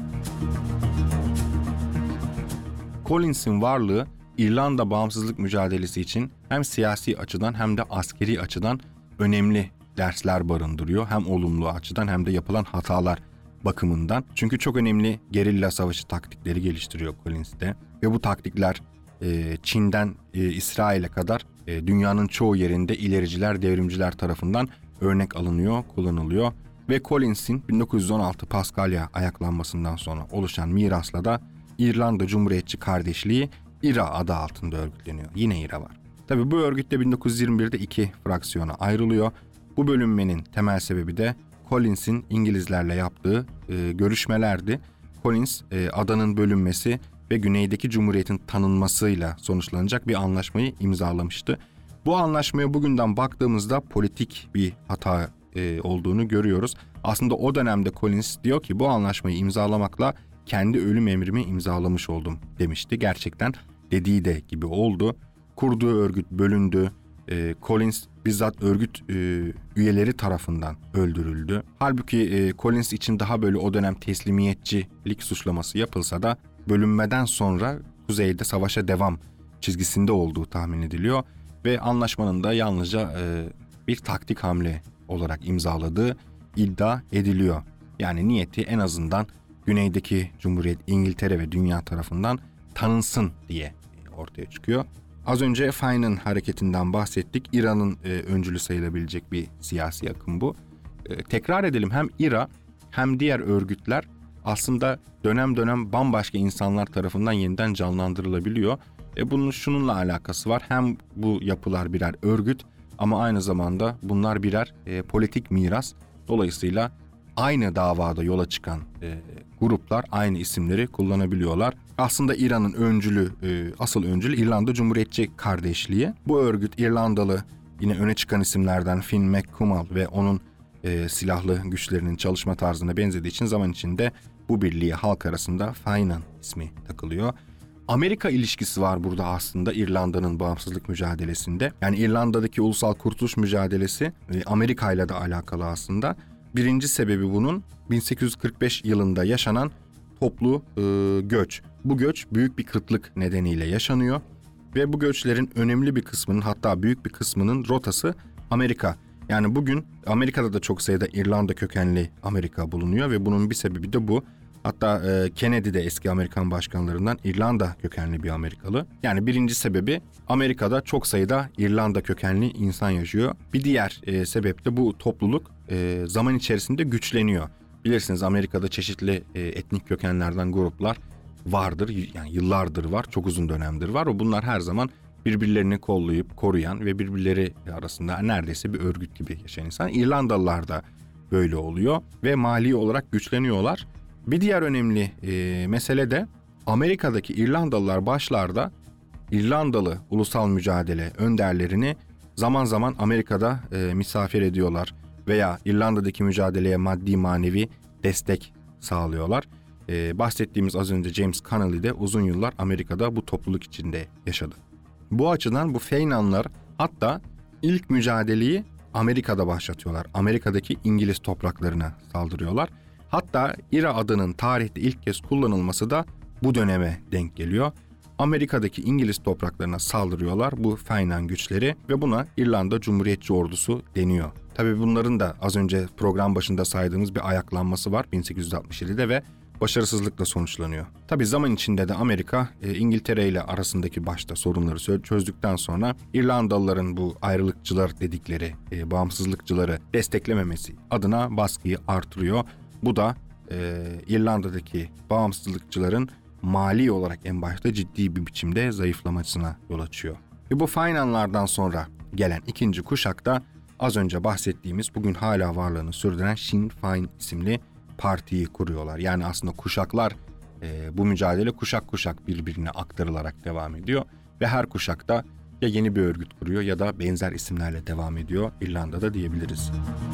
Collins'in varlığı İrlanda bağımsızlık mücadelesi için hem siyasi açıdan hem de askeri açıdan önemli dersler barındırıyor. Hem olumlu açıdan hem de yapılan hatalar bakımından. Çünkü çok önemli gerilla savaşı taktikleri geliştiriyor Collins de. Ve bu taktikler e, Çin'den e, İsrail'e kadar e, dünyanın çoğu yerinde ilericiler, devrimciler tarafından örnek alınıyor, kullanılıyor. Ve Collins'in bin dokuz yüz on altı Paskalya ayaklanmasından sonra oluşan mirasla da İrlanda Cumhuriyetçi Kardeşliği İ R A adı altında örgütleniyor. Yine İ R A var. Tabii bu örgütte bin dokuz yüz yirmi birde iki fraksiyona ayrılıyor. Bu bölünmenin temel sebebi de Collins'in İngilizlerle yaptığı e, görüşmelerdi. Collins e, adanın bölünmesi ve güneydeki cumhuriyetin tanınmasıyla sonuçlanacak bir anlaşmayı imzalamıştı. Bu anlaşmaya bugünden baktığımızda politik bir hata e, olduğunu görüyoruz. Aslında o dönemde Collins diyor ki bu anlaşmayı imzalamakla kendi ölüm emrimi imzalamış oldum demişti. Gerçekten dediği de gibi oldu. Kurduğu örgüt bölündü. E, Collins bizzat örgüt e, üyeleri tarafından öldürüldü. Halbuki e, Collins için daha böyle o dönem teslimiyetçilik suçlaması yapılsa da bölünmeden sonra kuzeyde savaşa devam çizgisinde olduğu tahmin ediliyor. Ve anlaşmanın da yalnızca e, bir taktik hamle olarak imzaladığı iddia ediliyor. Yani niyeti en azından güneydeki Cumhuriyet İngiltere ve dünya tarafından tanınsın diye ortaya çıkıyor. Az önce Féin'in hareketinden bahsettik. İran'ın e, öncülü sayılabilecek bir siyasi akım bu. E, tekrar edelim, hem İ R A hem diğer örgütler aslında dönem dönem bambaşka insanlar tarafından yeniden canlandırılabiliyor. E, bunun şununla alakası var. Hem bu yapılar birer örgüt ama aynı zamanda bunlar birer e, politik miras. Dolayısıyla aynı davada yola çıkan e, gruplar aynı isimleri kullanabiliyorlar. Aslında İran'ın öncülü, e, asıl öncülü İrlanda Cumhuriyetçi Kardeşliği. Bu örgüt İrlandalı yine öne çıkan isimlerden Finn McCumall ve onun e, silahlı güçlerinin çalışma tarzına benzediği için zaman içinde bu birliğe halk arasında Féin ismi takılıyor. Amerika ilişkisi var burada aslında İrlanda'nın bağımsızlık mücadelesinde. Yani İrlanda'daki ulusal kurtuluş mücadelesi e, Amerika ile de alakalı aslında. Birinci sebebi bunun bin sekiz yüz kırk beş yılında yaşanan toplu e, göç. Bu göç büyük bir kıtlık nedeniyle yaşanıyor ve bu göçlerin önemli bir kısmının, hatta büyük bir kısmının rotası Amerika. Yani bugün Amerika'da da çok sayıda İrlanda kökenli Amerika bulunuyor ve bunun bir sebebi de bu. Hatta e, Kennedy de eski Amerikan başkanlarından İrlanda kökenli bir Amerikalı. Yani birinci sebebi Amerika'da çok sayıda İrlanda kökenli insan yaşıyor. Bir diğer e, sebep de bu topluluk e, zaman içerisinde güçleniyor. Bilirsiniz Amerika'da çeşitli e, etnik kökenlerden gruplar vardır. Yani yıllardır var, çok uzun dönemdir var. O bunlar her zaman birbirlerini kollayıp koruyan ve birbirleri arasında neredeyse bir örgüt gibi yaşayan insan. İrlandalılar da böyle oluyor ve mali olarak güçleniyorlar. Bir diğer önemli e, mesele de Amerika'daki İrlandalılar başlarda İrlandalı ulusal mücadele önderlerini zaman zaman Amerika'da e, misafir ediyorlar veya İrlanda'daki mücadeleye maddi manevi destek sağlıyorlar. Ee, bahsettiğimiz az önce James Connolly de uzun yıllar Amerika'da bu topluluk içinde yaşadı. Bu açıdan bu Feynanlar hatta ilk mücadeleyi Amerika'da başlatıyorlar. Amerika'daki İngiliz topraklarına saldırıyorlar. Hatta İRA adının tarihte ilk kez kullanılması da bu döneme denk geliyor. Amerika'daki İngiliz topraklarına saldırıyorlar bu Feynan güçleri ve buna İrlanda Cumhuriyetçi Ordusu deniyor. Tabii bunların da az önce program başında saydığımız bir ayaklanması var bin sekiz yüz altmış yedide ve başarısızlıkla sonuçlanıyor. Tabii zaman içinde de Amerika e, İngiltere ile arasındaki başta sorunları çözdükten sonra İrlandalıların bu ayrılıkçılar dedikleri e, bağımsızlıkçıları desteklememesi adına baskıyı artırıyor. Bu da e, İrlanda'daki bağımsızlıkçıların mali olarak en başta ciddi bir biçimde zayıflamasına yol açıyor. Ve bu Feynanlardan sonra gelen ikinci kuşakta az önce bahsettiğimiz bugün hala varlığını sürdüren Sinn Féin isimli partiyi kuruyorlar. Yani aslında kuşaklar e, bu mücadele kuşak kuşak birbirine aktarılarak devam ediyor. Ve her kuşakta ya yeni bir örgüt kuruyor ya da benzer isimlerle devam ediyor İrlanda'da diyebiliriz.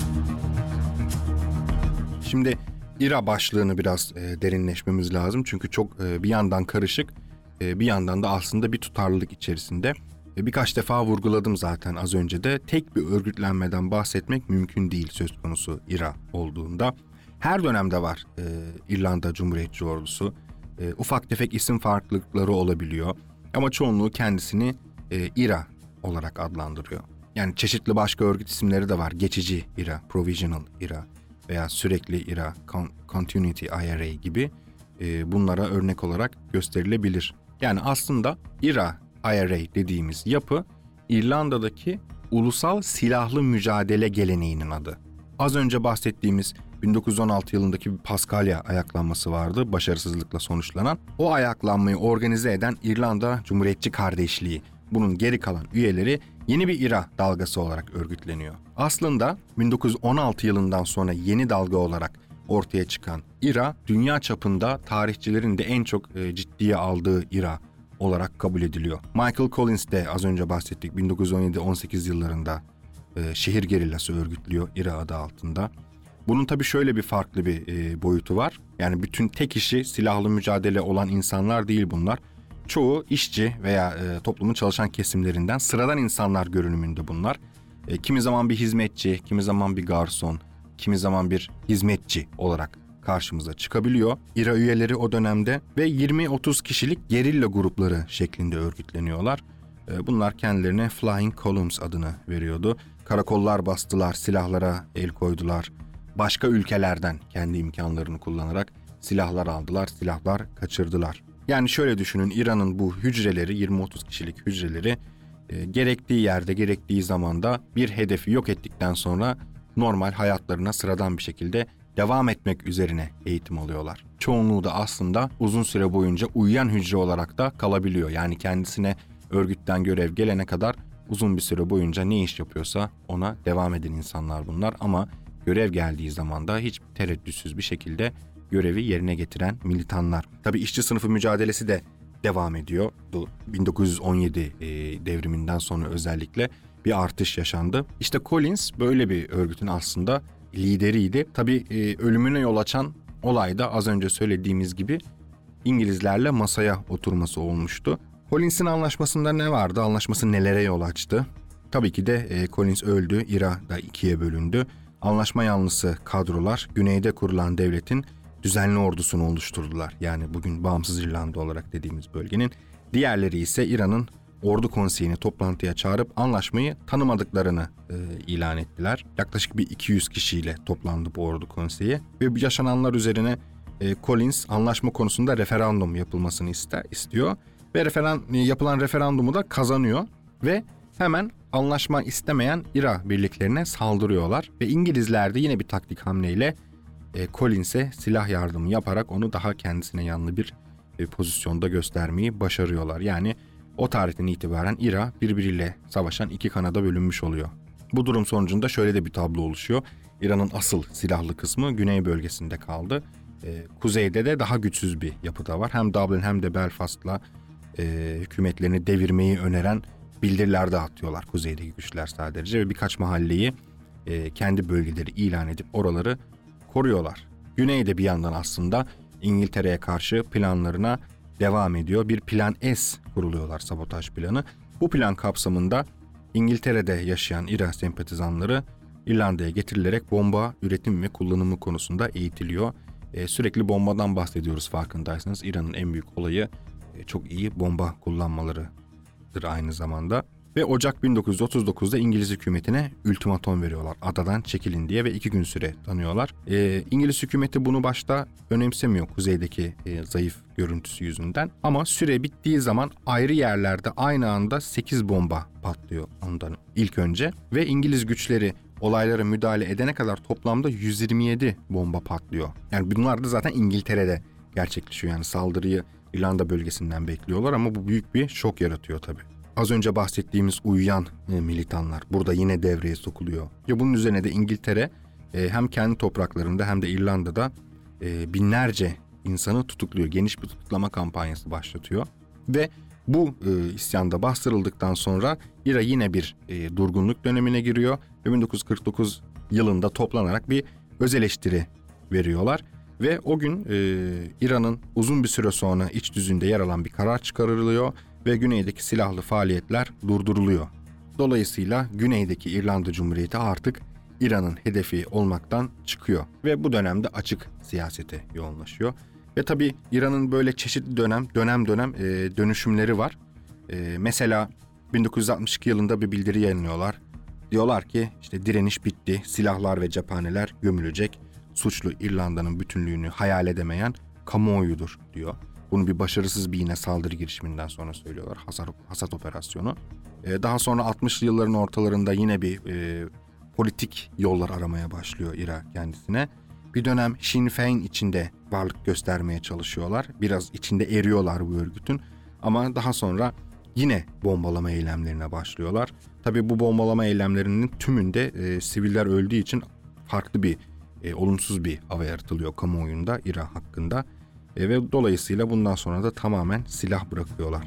Şimdi İRA başlığını biraz e, derinleşmemiz lazım. Çünkü çok e, bir yandan karışık, e, bir yandan da aslında bir tutarlılık içerisinde. E, birkaç defa vurguladım zaten az önce de. Tek bir örgütlenmeden bahsetmek mümkün değil söz konusu İRA olduğunda. Her dönemde var e, İrlanda Cumhuriyetçi Ordusu. E, ufak tefek isim farklılıkları olabiliyor. Ama çoğunluğu kendisini e, İRA olarak adlandırıyor. Yani çeşitli başka örgüt isimleri de var. Geçici İRA, Provisional İRA veya sürekli İRA, Continuity I R A gibi e, bunlara örnek olarak gösterilebilir. Yani aslında İRA, I R A dediğimiz yapı İrlanda'daki ulusal silahlı mücadele geleneğinin adı. Az önce bahsettiğimiz bin dokuz yüz on altı yılındaki bir Paskalya ayaklanması vardı, başarısızlıkla sonuçlanan. O ayaklanmayı organize eden İrlanda Cumhuriyetçi Kardeşliği, bunun geri kalan üyeleri yeni bir İRA dalgası olarak örgütleniyor. Aslında bin dokuz yüz on altı yılından sonra yeni dalga olarak ortaya çıkan İRA, dünya çapında tarihçilerin de en çok e, ciddiye aldığı İRA olarak kabul ediliyor. Michael Collins de az önce bahsettik bin dokuz yüz on yedi on sekiz yıllarında e, şehir gerillası örgütlüyor İRA adı altında. Bunun tabii şöyle bir farklı bir e, boyutu var. Yani bütün tek işi silahlı mücadele olan insanlar değil bunlar. Çoğu işçi veya e, toplumun çalışan kesimlerinden sıradan insanlar görünümünde bunlar. E, kimi zaman bir hizmetçi, kimi zaman bir garson, kimi zaman bir hizmetçi olarak karşımıza çıkabiliyor. İRA üyeleri o dönemde ve yirmi otuz kişilik gerilla grupları şeklinde örgütleniyorlar. E, bunlar kendilerine Flying Columns adını veriyordu. Karakollar bastılar, silahlara el koydular. Başka ülkelerden kendi imkanlarını kullanarak silahlar aldılar, silahlar kaçırdılar. Yani şöyle düşünün, İran'ın bu hücreleri, yirmi otuz kişilik hücreleri e, gerektiği yerde, gerektiği zamanda bir hedefi yok ettikten sonra normal hayatlarına sıradan bir şekilde devam etmek üzerine eğitim alıyorlar. Çoğunluğu da aslında uzun süre boyunca uyuyan hücre olarak da kalabiliyor. Yani kendisine örgütten görev gelene kadar uzun bir süre boyunca ne iş yapıyorsa ona devam eden insanlar bunlar. Ama görev geldiği zaman da hiç tereddütsüz bir şekilde görevi yerine getiren militanlar. Tabii işçi sınıfı mücadelesi de devam ediyor. Bu bin dokuz yüz on yedi e, devriminden sonra özellikle bir artış yaşandı. İşte Collins böyle bir örgütün aslında lideriydi. Tabii e, ölümüne yol açan olay da az önce söylediğimiz gibi İngilizlerle masaya oturması olmuştu. Collins'in anlaşmasında ne vardı? Anlaşması nelere yol açtı? Tabii ki de e, Collins öldü. İRA da ikiye bölündü. Anlaşma yanlısı kadrolar güneyde kurulan devletin düzenli ordusunu oluşturdular. Yani bugün bağımsız İrlanda olarak dediğimiz bölgenin. Diğerleri ise İran'ın ordu konseyini toplantıya çağırıp anlaşmayı tanımadıklarını e, ilan ettiler. Yaklaşık bir iki yüz kişiyle toplandı bu ordu konseyi ve bu yaşananlar üzerine e, Collins anlaşma konusunda referandum yapılmasını ister, istiyor ve referan, yapılan referandumu da kazanıyor ve hemen anlaşma istemeyen İRA birliklerine saldırıyorlar ve İngilizler de yine bir taktik hamleyle e, Collins'e silah yardımı yaparak onu daha kendisine yanlı bir e, pozisyonda göstermeyi başarıyorlar. Yani o tarihten itibaren İRA birbiriyle savaşan iki kanada bölünmüş oluyor. Bu durum sonucunda şöyle de bir tablo oluşuyor. İran'ın asıl silahlı kısmı güney bölgesinde kaldı. E, kuzeyde de daha güçsüz bir yapıda var. Hem Dublin hem de Belfast'la e, hükümetlerini devirmeyi öneren bildiriler dağıtıyorlar kuzeydeki güçler sadece ve birkaç mahalleyi e, kendi bölgeleri ilan edip oraları koruyorlar. Güneyde bir yandan aslında İngiltere'ye karşı planlarına devam ediyor. Bir plan S kuruluyorlar, sabotaj planı. Bu plan kapsamında İngiltere'de yaşayan İRA sempatizanları İrlanda'ya getirilerek bomba üretim ve kullanımı konusunda eğitiliyor. Ee, sürekli bombadan bahsediyoruz farkındaysanız. İran'ın en büyük olayı e, çok iyi bomba kullanmalarıdır aynı zamanda. Ve Ocak bin dokuz yüz otuz dokuzda İngiliz hükümetine ultimatom veriyorlar. Adadan çekilin diye ve iki gün süre tanıyorlar. Ee, İngiliz hükümeti bunu başta önemsemiyor kuzeydeki e, zayıf görüntüsü yüzünden. Ama süre bittiği zaman ayrı yerlerde aynı anda sekiz bomba patlıyor ondan ilk önce. Ve İngiliz güçleri olaylara müdahale edene kadar toplamda yüz yirmi yedi bomba patlıyor. Yani bunlar da zaten İngiltere'de gerçekleşiyor. Yani saldırıyı İrlanda bölgesinden bekliyorlar ama bu büyük bir şok yaratıyor tabii. Az önce bahsettiğimiz uyuyan e, militanlar burada yine devreye sokuluyor. Ya bunun üzerine de İngiltere e, hem kendi topraklarında hem de İrlanda'da e, binlerce insanı tutukluyor. Geniş bir tutuklama kampanyası başlatıyor. Ve bu e, isyanda bastırıldıktan sonra İRA yine bir e, durgunluk dönemine giriyor. Ve bin dokuz yüz kırk dokuz yılında toplanarak bir öz eleştiri veriyorlar. Ve o gün e, İran'ın uzun bir süre sonra iç düzünde yer alan bir karar çıkarılıyor. Ve güneydeki silahlı faaliyetler durduruluyor. Dolayısıyla güneydeki İrlanda Cumhuriyeti artık İran'ın hedefi olmaktan çıkıyor. Ve bu dönemde açık siyasete yoğunlaşıyor. Ve tabii İran'ın böyle çeşitli dönem dönem dönem e, dönüşümleri var. E, mesela bin dokuz yüz altmış iki yılında bir bildiri yayınlıyorlar. Diyorlar ki işte direniş bitti, silahlar ve cephaneler gömülecek. Suçlu İrlanda'nın bütünlüğünü hayal edemeyen kamuoyudur diyor. Bunu bir başarısız bir yine saldırı girişiminden sonra söylüyorlar. Hasat, hasat operasyonu. Ee, daha sonra altmışlı yılların ortalarında yine bir e, politik yollar aramaya başlıyor İran kendisine. Bir dönem Sinn Féin içinde varlık göstermeye çalışıyorlar. Biraz içinde eriyorlar bu örgütün. Ama daha sonra yine bombalama eylemlerine başlıyorlar. Tabii bu bombalama eylemlerinin tümünde e, siviller öldüğü için farklı bir, e, olumsuz bir hava yaratılıyor kamuoyunda İran hakkında. E, ve dolayısıyla bundan sonra da tamamen silah bırakıyorlar.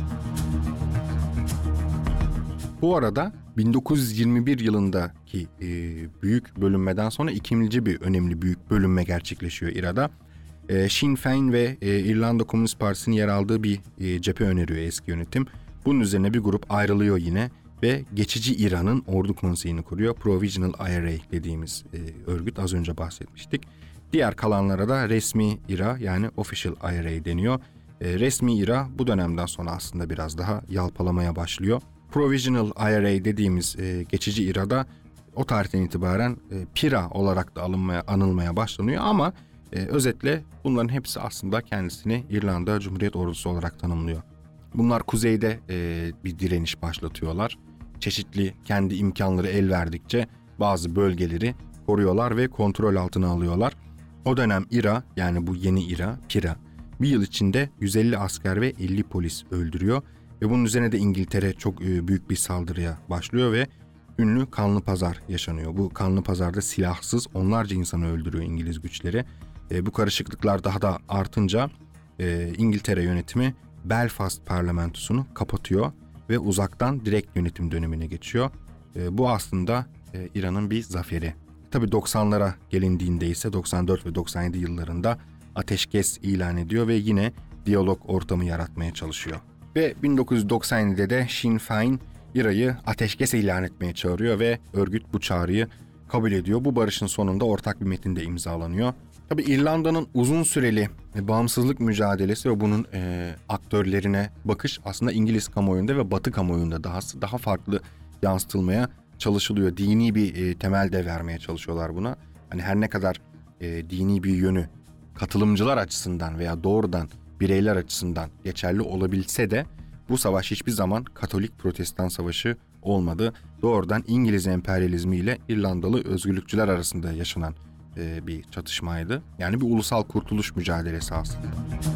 Bu arada bin dokuz yüz yirmi bir yılındaki e, büyük bölünmeden sonra ikinci bir önemli büyük bölünme gerçekleşiyor İran'da. E, Sinn Féin ve e, İrlanda Komünist Partisi'nin yer aldığı bir e, cephe öneriyor eski yönetim. Bunun üzerine bir grup ayrılıyor yine ve geçici İran'ın ordu konseyini kuruyor. Provisional I R A dediğimiz e, örgüt, az önce bahsetmiştik. Diğer kalanlara da resmi İRA yani Official I R A deniyor. E, resmi İRA bu dönemden sonra aslında biraz daha yalpalamaya başlıyor. Provisional I R A dediğimiz e, geçici İRA'da o tarihten itibaren e, PIRA olarak da alınmaya, anılmaya başlanıyor ama e, özetle bunların hepsi aslında kendisini İrlanda Cumhuriyet Ordusu olarak tanımlıyor. Bunlar kuzeyde e, bir direniş başlatıyorlar. Çeşitli kendi imkanları el verdikçe bazı bölgeleri koruyorlar ve kontrol altına alıyorlar. O dönem İRA yani bu yeni İRA, PIRA bir yıl içinde yüz elli asker ve elli polis öldürüyor. Ve bunun üzerine de İngiltere çok büyük bir saldırıya başlıyor ve ünlü Kanlı Pazar yaşanıyor. Bu Kanlı Pazar'da silahsız onlarca insanı öldürüyor İngiliz güçleri. E, bu karışıklıklar daha da artınca e, İngiltere yönetimi Belfast parlamentosunu kapatıyor ve uzaktan direkt yönetim dönemine geçiyor. E, bu aslında e, İran'ın bir zaferi. Tabii doksanlara gelindiğinde ise doksan dört ve doksan yedi yıllarında ateşkes ilan ediyor ve yine diyalog ortamı yaratmaya çalışıyor. Ve bin dokuz yüz doksan yedide de Sinn Féin İRA'yı ateşkes ilan etmeye çağırıyor ve örgüt bu çağrıyı kabul ediyor. Bu barışın sonunda ortak bir metin de imzalanıyor. Tabii İrlanda'nın uzun süreli bağımsızlık mücadelesi ve bunun e, aktörlerine bakış aslında İngiliz kamuoyunda ve Batı kamuoyunda daha daha farklı yansıtılmaya çalışılıyor. Dini bir e, temel de vermeye çalışıyorlar buna. Hani her ne kadar e, dini bir yönü katılımcılar açısından veya doğrudan bireyler açısından geçerli olabilse de bu savaş hiçbir zaman Katolik Protestan savaşı olmadı. Doğrudan İngiliz emperyalizmi ile İrlandalı özgürlükçüler arasında yaşanan e, bir çatışmaydı. Yani bir ulusal kurtuluş mücadelesi aslında.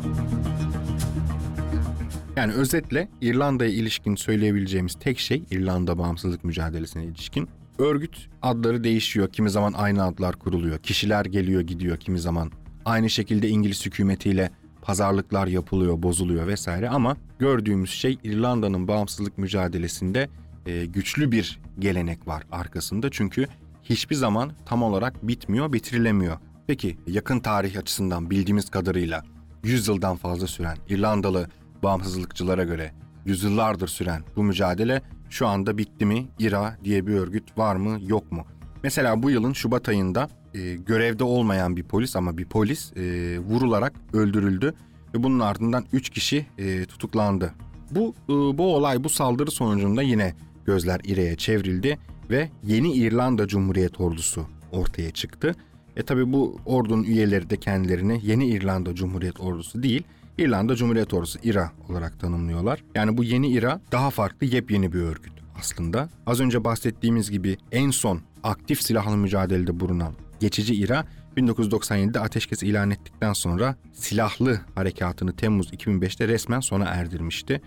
Yani özetle İrlanda'ya ilişkin söyleyebileceğimiz tek şey, İrlanda bağımsızlık mücadelesine ilişkin, örgüt adları değişiyor. Kimi zaman aynı adlar kuruluyor. Kişiler geliyor gidiyor kimi zaman. Aynı şekilde İngiliz hükümetiyle pazarlıklar yapılıyor, bozuluyor vesaire ama gördüğümüz şey İrlanda'nın bağımsızlık mücadelesinde e, güçlü bir gelenek var arkasında. Çünkü hiçbir zaman tam olarak bitmiyor, bitirilemiyor. Peki yakın tarih açısından bildiğimiz kadarıyla yüz yıldan fazla süren İrlandalı bağımsızlıkçılara göre yüzyıllardır süren bu mücadele şu anda bitti mi? İ R A diye bir örgüt var mı yok mu? Mesela bu yılın Şubat ayında e, görevde olmayan bir polis ama bir polis e, vurularak öldürüldü ve bunun ardından üç kişi e, tutuklandı. Bu e, bu olay, bu saldırı sonucunda yine gözler İ R A'ya çevrildi ve Yeni İrlanda Cumhuriyet Ordusu ortaya çıktı. E tabi bu ordunun üyeleri de kendilerini Yeni İrlanda Cumhuriyet Ordusu değil, İrlanda Cumhuriyet Ordusu İ R A olarak tanımlıyorlar. Yani bu Yeni İ R A daha farklı, yepyeni bir örgüt aslında. Az önce bahsettiğimiz gibi en son aktif silahlı mücadelede bulunan geçici İ R A bin dokuz yüz doksan yedide ateşkes ilan ettikten sonra silahlı harekatını Temmuz iki bin beşte resmen sona erdirmişti.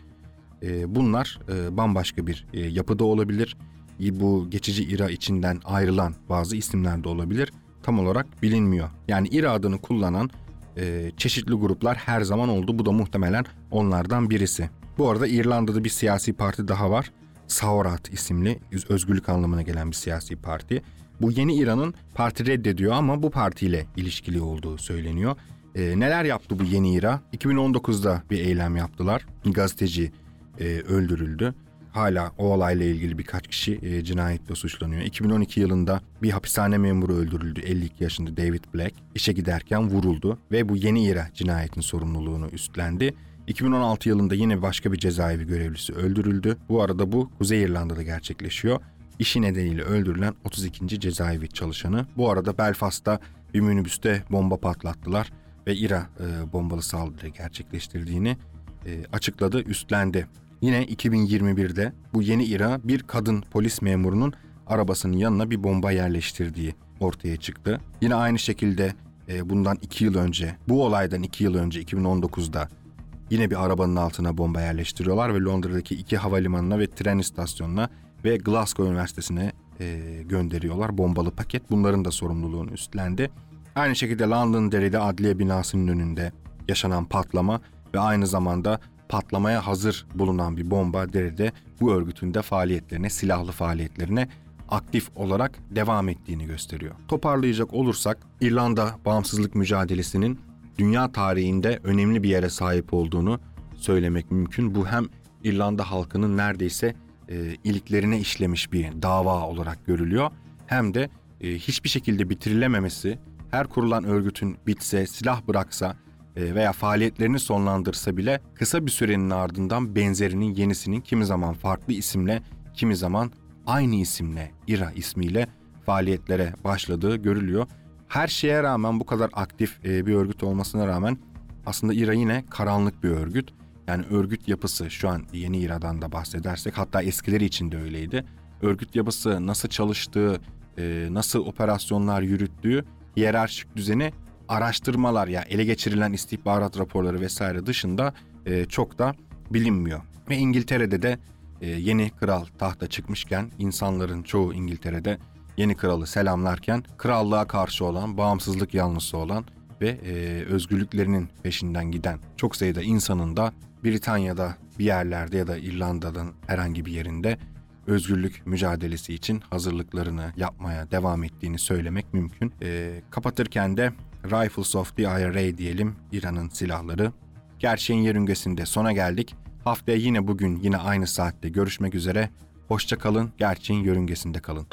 Bunlar bambaşka bir yapıda olabilir. Bu geçici İ R A içinden ayrılan bazı isimler de olabilir. Tam olarak bilinmiyor. Yani İ R A adını kullanan çeşitli gruplar her zaman oldu. Bu da muhtemelen onlardan birisi. Bu arada İrlanda'da bir siyasi parti daha var. Saurat isimli, özgürlük anlamına gelen bir siyasi parti. Bu Yeni İ R A'nın parti reddediyor ama bu partiyle ilişkili olduğu söyleniyor. E, neler yaptı bu Yeni İ R A? iki bin on dokuzda bir eylem yaptılar. Bir gazeteci e, öldürüldü. Hala o olayla ilgili birkaç kişi e, cinayetle suçlanıyor. iki bin on iki yılında bir hapishane memuru öldürüldü. elli iki yaşında David Black işe giderken vuruldu ve bu Yeni İ R A cinayetin sorumluluğunu üstlendi. iki bin on altı yılında yine başka bir cezaevi görevlisi öldürüldü. Bu arada bu Kuzey İrlanda'da gerçekleşiyor. İşi nedeniyle öldürülen otuz ikinci cezaevi çalışanı. Bu arada Belfast'ta bir minibüste bomba patlattılar ve İ R A e, bombalı saldırı gerçekleştirdiğini e, açıkladı, üstlendi. Yine iki bin yirmi birde bu Yeni İ R A bir kadın polis memurunun arabasının yanına bir bomba yerleştirdiği ortaya çıktı. Yine aynı şekilde e, bundan iki yıl önce, bu olaydan iki yıl önce iki bin on dokuzda yine bir arabanın altına bomba yerleştiriyorlar ve Londra'daki iki havalimanına ve tren istasyonuna ve Glasgow Üniversitesi'ne e, gönderiyorlar bombalı paket. Bunların da sorumluluğunu üstlendi. Aynı şekilde Londonderry'de adliye binasının önünde yaşanan patlama ve aynı zamanda patlamaya hazır bulunan bir bomba Derry'de bu örgütün de faaliyetlerine, silahlı faaliyetlerine aktif olarak devam ettiğini gösteriyor. Toparlayacak olursak İrlanda bağımsızlık mücadelesinin dünya tarihinde önemli bir yere sahip olduğunu söylemek mümkün. Bu hem İrlanda halkının neredeyse e, iliklerine işlemiş bir dava olarak görülüyor. Hem de e, hiçbir şekilde bitirilememesi, her kurulan örgütün bitse, silah bıraksa e, veya faaliyetlerini sonlandırsa bile kısa bir sürenin ardından benzerinin, yenisinin kimi zaman farklı isimle, kimi zaman aynı isimle, İ R A ismiyle faaliyetlere başladığı görülüyor. Her şeye rağmen, bu kadar aktif e, bir örgüt olmasına rağmen aslında İ R A yine karanlık bir örgüt. Yani örgüt yapısı, şu an Yeni İ R A'dan da bahsedersek, hatta eskileri için de öyleydi. Örgüt yapısı, nasıl çalıştığı, e, nasıl operasyonlar yürüttüğü, hiyerarşik düzeni, araştırmalar ya ele geçirilen istihbarat raporları vesaire dışında e, çok da bilinmiyor. Ve İngiltere'de de e, yeni kral tahta çıkmışken insanların çoğu İngiltere'de yeni kralı selamlarken krallığa karşı olan, bağımsızlık yanlısı olan ve e, özgürlüklerinin peşinden giden çok sayıda insanın da Britanya'da bir yerlerde ya da İrlanda'nın herhangi bir yerinde özgürlük mücadelesi için hazırlıklarını yapmaya devam ettiğini söylemek mümkün. E, kapatırken de Rifles of the I R A diyelim, İran'ın silahları. Gerçeğin yörüngesinde sona geldik. Haftaya yine bugün yine aynı saatte görüşmek üzere. Hoşça kalın, gerçeğin yörüngesinde kalın.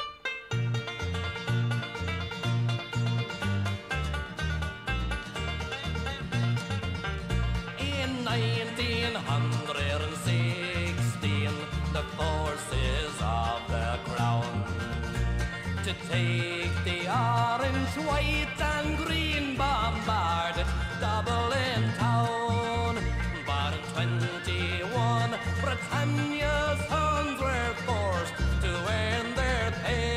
The forces of the crown to take the orange, white and green, bombarded Dublin town. But in twenty-one, Britannia's sons were forced to earn their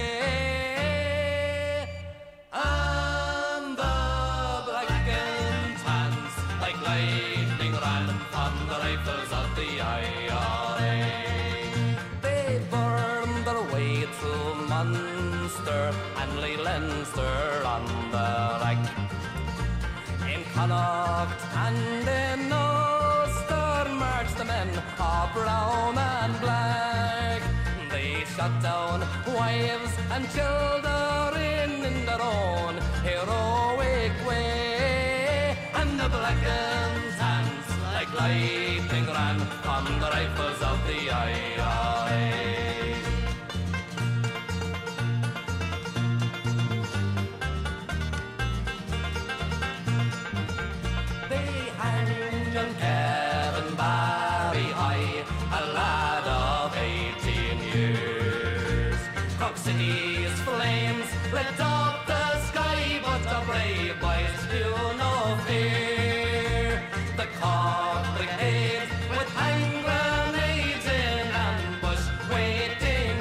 pay, and the black and tans like lightning ran from the rifles of the I R A. Through Munster and Lee Leinster on the rack, in Connacht and in Ulster marched the men of brown and black. They shot down wives and children in their own heroic lightning ran from the rifles of the I R A. They hanged young Kevin Barry High, a lad of eighteen years. Cork City's flames lit up the sky, but the brave boys knew no fear. The Cork Brigade with hand grenades in ambush waiting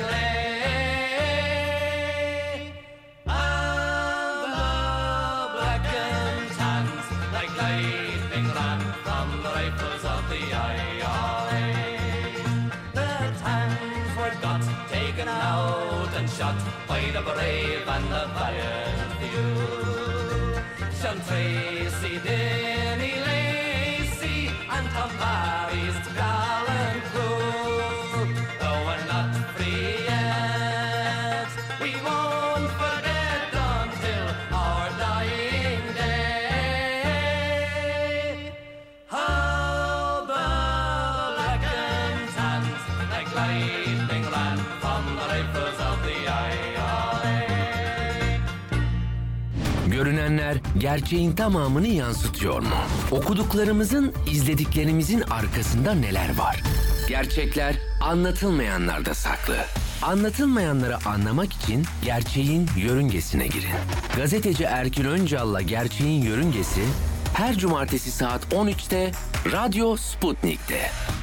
lay. And the blackened hands like lightning ran from the rifles of the I R A. The tans were got, taken out and shot by the brave and the valiant few. Sean Tracy, Denny Lacey, and Tom Barry's gallant crew. Though we're not free yet, we won't forget until our dying day. How the blackened hands like lightning ran from the rifles of the I R A. Görünenler gerçeğin tamamını yansıtıyor mu? Okuduklarımızın, izlediklerimizin arkasında neler var? Gerçekler anlatılmayanlarda saklı. Anlatılmayanları anlamak için gerçeğin yörüngesine girin. Gazeteci Erkin Öncal'la Gerçeğin Yörüngesi her cumartesi saat on üçte Radyo Sputnik'te.